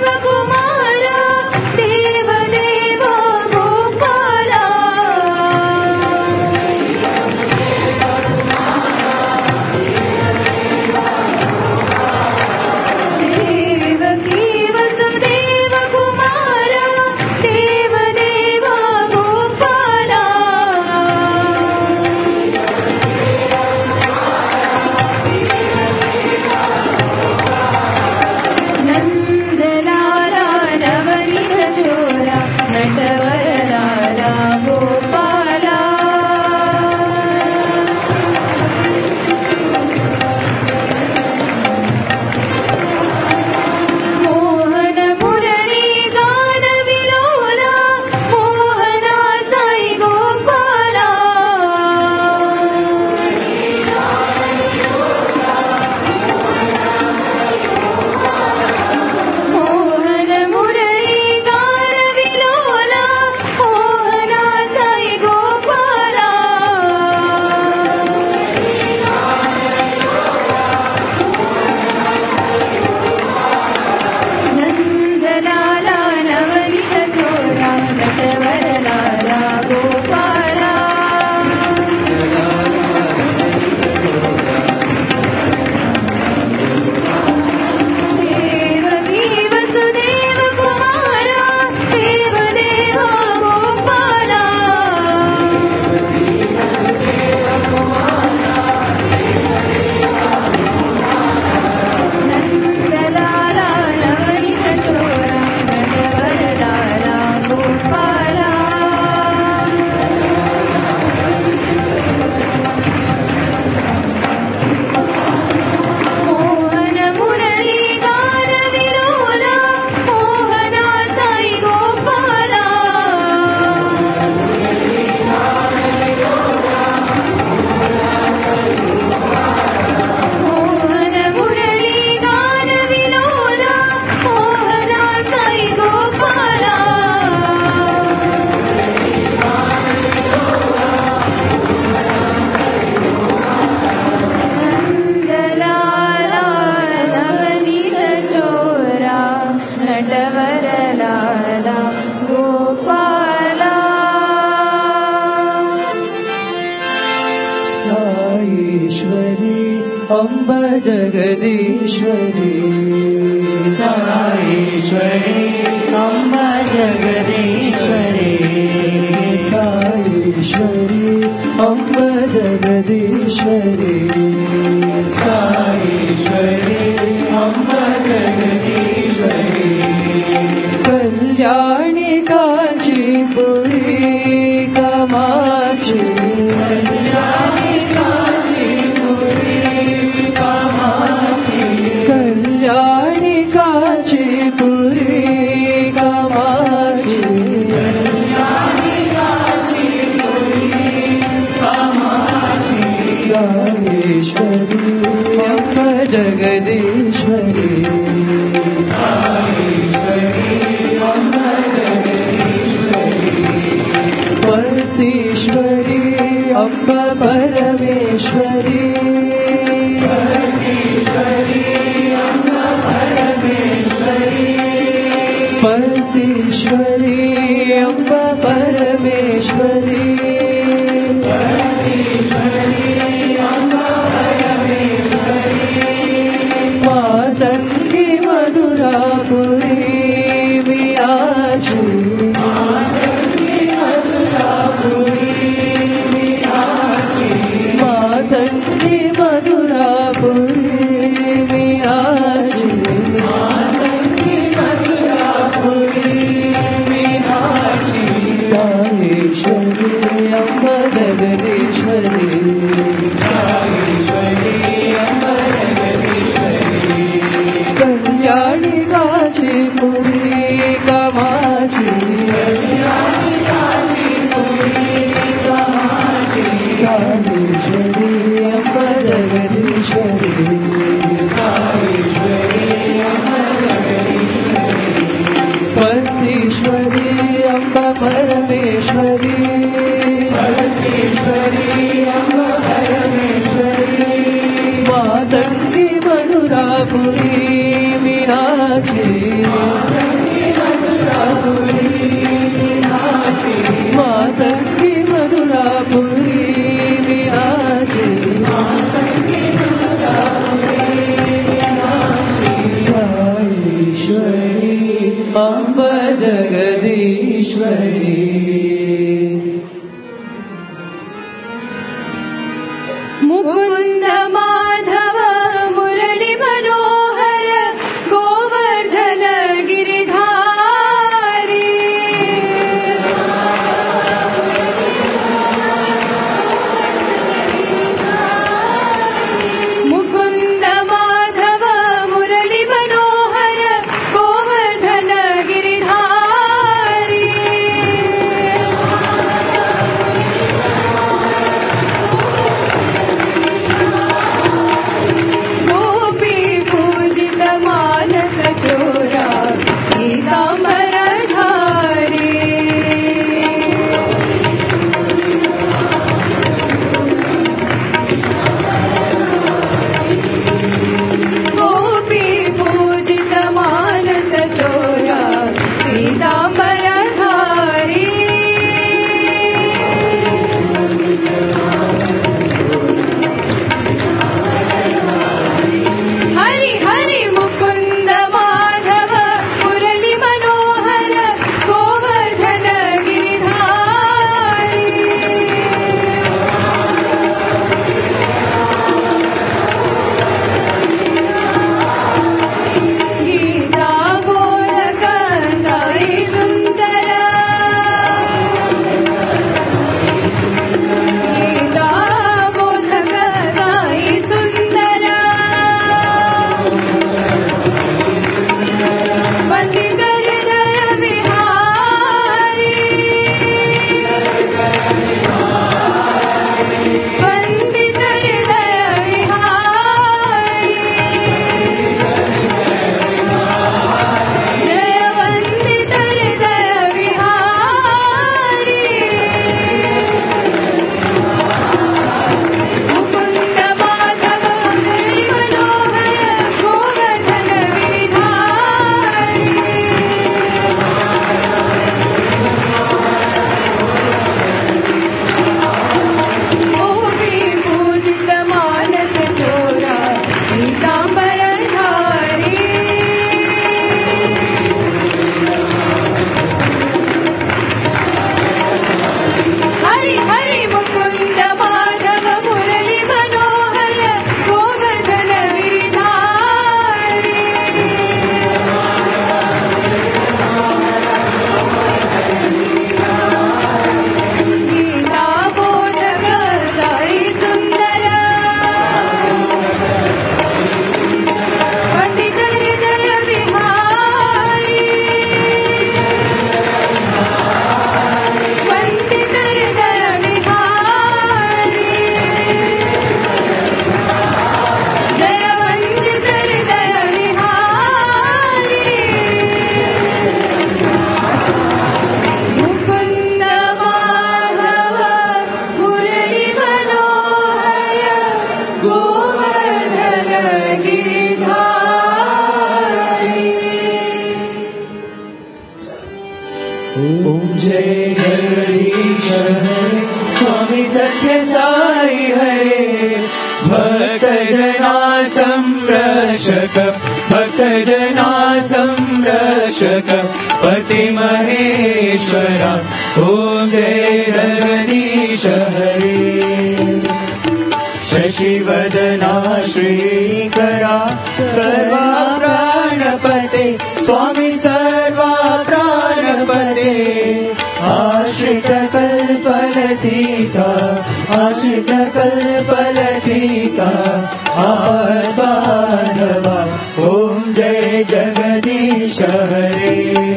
अम्ब जगदीश्वरी साईश्वरी अम्ब जगदीश्वरी साईश्वरी अम्ब जगदीश्वरी साईश्वरी अम्ब जगदीश्वरी कल्याणी कांचीपुरी कामाक्षी कल्याणी कांचीपुरी कामाक्षी कल्याणी कांचीपुरी कामाक्षी कल्याणी कांचीपुरी कामाक्षी साईश्वरी अम्ब जगदीश्वरी परतीश्वरी अम्ब परमेश्वरी परतीश्वरी अम्ब परमेश्वरी परतीश्वरी अम्ब परमेश्वरी परतीश्वरी अम्ब परमेश्वरी मातंगी मधुरापुरी विराजी मातंगी मधुरापुरी विराजी मातंगी मधुरापुरी विराजी साईश्वरी अम्ब जगदीश्वरी साईश्वरी अम्ब जगदीश्वरी कल्याणी कांचीपुरी कामाक्षी कल्याणी कांचीपुरी कामाक्षी साईश्वरी अम्ब जगदीश्वरी साईश्वरी अम्ब जगदीश्वरी परतीश्वरी अम्ब परमेश्वरी परतीश्वरी अम्ब परमेश्वरी मातंगी मधुरापुरी मीनाक्षी मातंगी मधुरापुरी मीनाक्षी मातंगी मधुरापुरी मीनाक्षी मातंगी मधुरापुरी मीनाक्षी साईश्वरी अम्ब जगदीश्वरी मुकुंद माधव मुरली मनोहर गोवर्धन गिरिधारी मुकुंद माधव मुरली मनोहर गोवर्धन गिरिधारी ओम जय जगदीश हरे स्वामी सत्य साई हरे भक्त जना संरक्षक भक्त जना संरक्षक पति महेश्वरा ओम जय जगदीश हरे शशिवदना श्रीकरा सर्वा प्राणपते स्वामी सर्वा प्राणपते आश्रित कल्पलतिका आश्रित कल्पलतिका आर्बाधवा ओम जय जगदीश हरे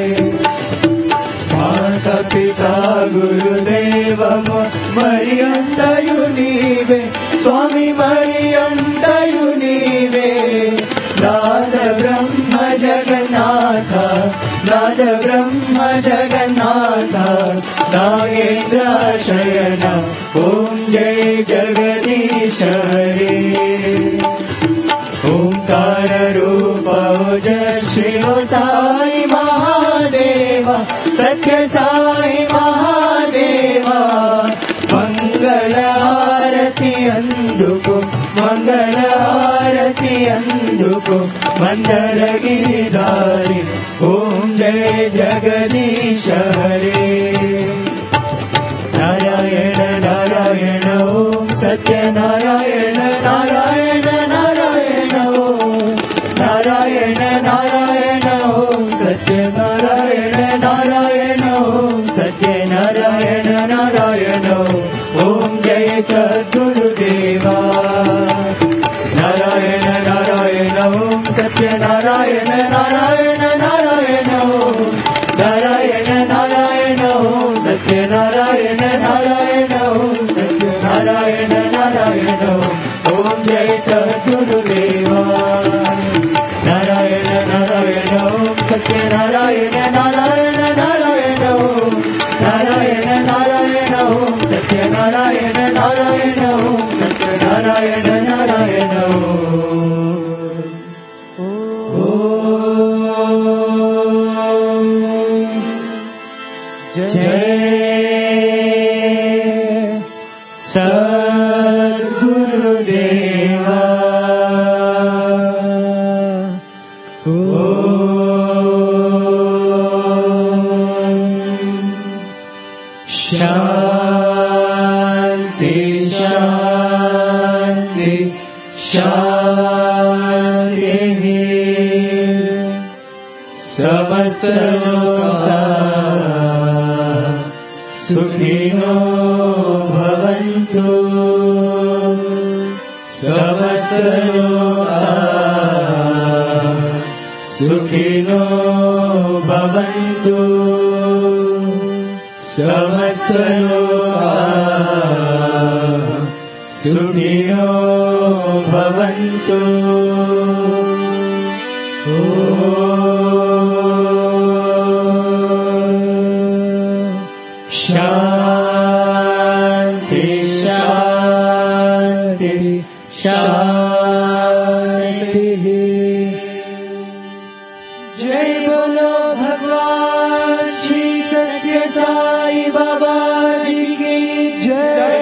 माता पिता गुरुदेव मरियंदयु नीवे स्वामी मरियंदयु नीवे नाद ब्रह्म जगन्नाथ नाद ब्रह्म जगन्नाथ नागेन्द्र शयन ओम जय जगदीश हरे ओंकार रूप जय श्री साई महादेवा सत्य साई महादेवा मंगल आरती अंदुको मंगल आरती अंदुको मंदर गिरिधारी ओम जय जगदीश हरे नारायण नारायण ओम सत्य नारायण नारायण नारायण ओम नारायण नारायण ओम सत्य नारायण नारायण ओम सत्य नारायण नारायण ओम जय सद्गुरुदेवा नारायण नारायण ओम सत्य नारायण नारायण नारायण ओम नारायण नारायण ओम सत्य नारायण नारायण ओम सत्य नारायण नारायण ओम जय सद्गुरुदेवा नारायण नारायण ओम सत्य नारायण नारायण नारायण ओम नारायण नारायण ओम सत्य नारायण नारायण ओम सत्य नारायण नारायण जय सद्गुरुदेवा शांति शांति शांति समस्त लोका सुखिनो भवन्तु समस्त लोका सुखिनो भवन्तु समस्त लोका सुखिनो भवन्तु शांति शांति शांति जय बोलो भगवान श्री सत्य साई बाबा जी की जय।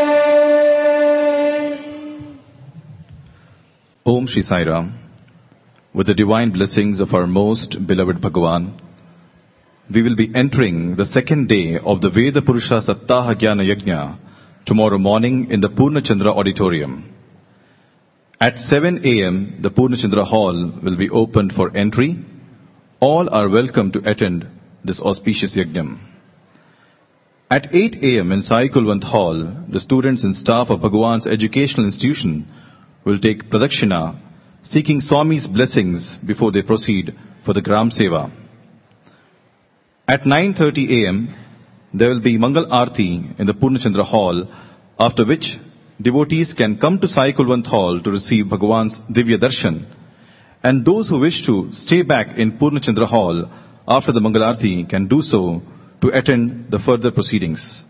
Om Shri Sai Ram. With the divine blessings of our most beloved Bhagavan, we will be entering the second day of the Veda Purusha Saptaha Jnana Yajna tomorrow morning in the Purnachandra Auditorium. At seven a.m., the Purnachandra Hall will be opened for entry. All are welcome to attend this auspicious Yajnam. At eight a.m. in Sai Kulwant Hall, the students and staff of Bhagavan's educational institution will take Pradakshina, seeking Swami's blessings before they proceed for the Gram Seva. At nine thirty a.m., there will be Mangal Aarti in the Purnachandra Hall, after which devotees can come to Sai Kulwant Hall to receive Bhagavan's Divya Darshan, and those who wish to stay back in Purnachandra Hall after the Mangal Aarti can do so to attend the further proceedings.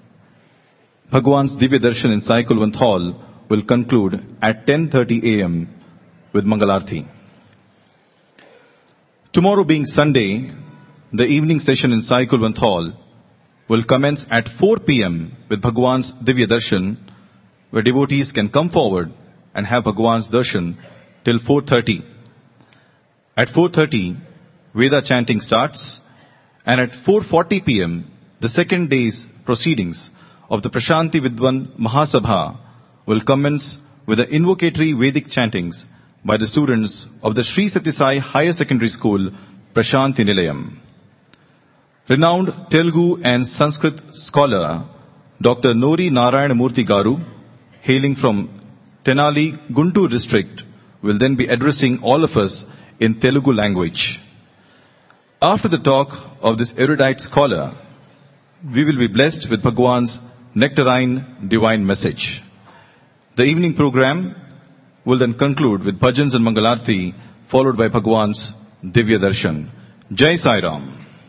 Bhagavan's Divya Darshan in Sai Kulwant Hall will conclude at ten thirty a.m. with Mangalarti. Tomorrow being Sunday, the evening session in Sai Kulwant Hall will commence at four p.m. with Bhagwan's Divya Darshan, where devotees can come forward and have Bhagwan's Darshan till four thirty. At four thirty, Veda chanting starts, and at four forty p.m., the second day's proceedings of the Prashanti Vidwan Mahasabha will commence with the invocatory Vedic chantings by the students of the Sri Sathya Sai Higher Secondary School, Prashanti Nilayam. Renowned Telugu and Sanskrit scholar Doctor Nori Narayana Murthy Garu, hailing from Tenali, Guntur district, will then be addressing all of us in Telugu language. After the talk of this erudite scholar, we will be blessed with Bhagwan's nectarine divine message. The evening program will then conclude with bhajans and Mangalarti, followed by Bhagwan's Divya Darshan. Jai Sai Ram.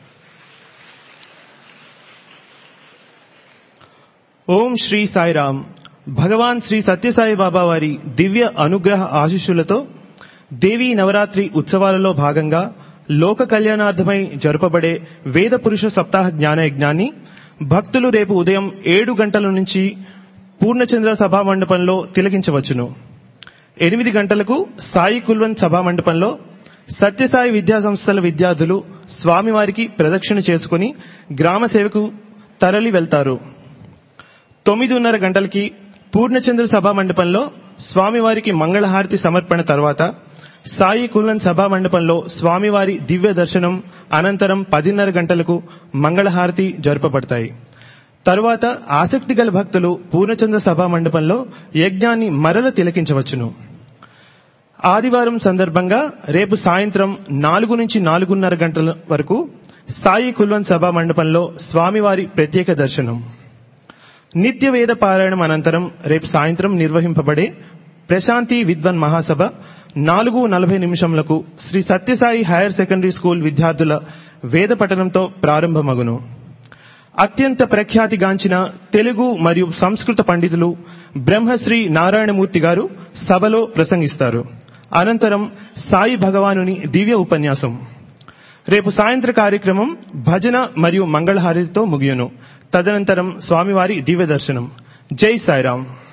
ఓం శ్రీ సాయిరామ్. భగవాన్ శ్రీ సత్యసాయి బాబా వారి దివ్య అనుగ్రహ ఆశీస్సులతో దేవీ నవరాత్రి ఉత్సవాలలో భాగంగా లోక కళ్యాణార్థమై జరుపబడే వేద పురుష సప్తాహ జ్ఞానయజ్ఞాన్ని భక్తులు రేపు ఉదయం ఏడు గంటల నుంచి పూర్ణచంద్ర సభా మండపంలో తిలకించవచ్చును. ఎనిమిది గంటలకు సాయి కుల్వంత్ సభా మండపంలో సత్యసాయి విద్యా సంస్థల విద్యార్థులు స్వామివారికి ప్రదక్షిణ చేసుకుని గ్రామ సేవకు తరలి వెళ్తారు. తొమ్మిదిన్నర గంటలకి పూర్ణచంద్ర సభా మండపంలో స్వామివారికి మంగళహారతి సమర్పణ తర్వాత సాయి కుల్వంత్ సభా మండపంలో స్వామివారి దివ్య దర్శనం అనంతరం పదిన్నర గంటలకు మంగళహారతి జరుపబడతాయి. తరువాత ఆసక్తి గల భక్తులు పూర్ణచంద్ర సభా మండపంలో యజ్ఞాన్ని మరల తిలకించవచ్చును. ఆదివారం సందర్భంగా రేపు సాయంత్రం నాలుగు నుంచి నాలుగున్నర గంటల వరకు సాయి కుల్వంత్ సభా మండపంలో స్వామివారి ప్రత్యేక దర్శనం. నిత్య వేద పారాయణం అనంతరం రేపు సాయంత్రం నిర్వహింపబడే ప్రశాంతి విద్వన్ మహాసభ నాలుగు నలభై నిమిషంలకు Shri Sathya Sai higher secondary school విద్యార్థుల వేద పఠనంతో ప్రారంభమగును. అత్యంత ప్రఖ్యాతిగాంచిన తెలుగు మరియు సంస్కృత పండితులు బ్రహ్మశ్రీ నారాయణమూర్తి గారు సభలో ప్రసంగిస్తారు. అనంతరం సాయి భగవానుని దివ్య ఉపన్యాసం. రేపు సాయంత్ర కార్యక్రమం భజన మరియు మంగళహారతితో ముగియును. తదనంతరం స్వామివారి దివ్య దర్శనం. జై సాయిరాం.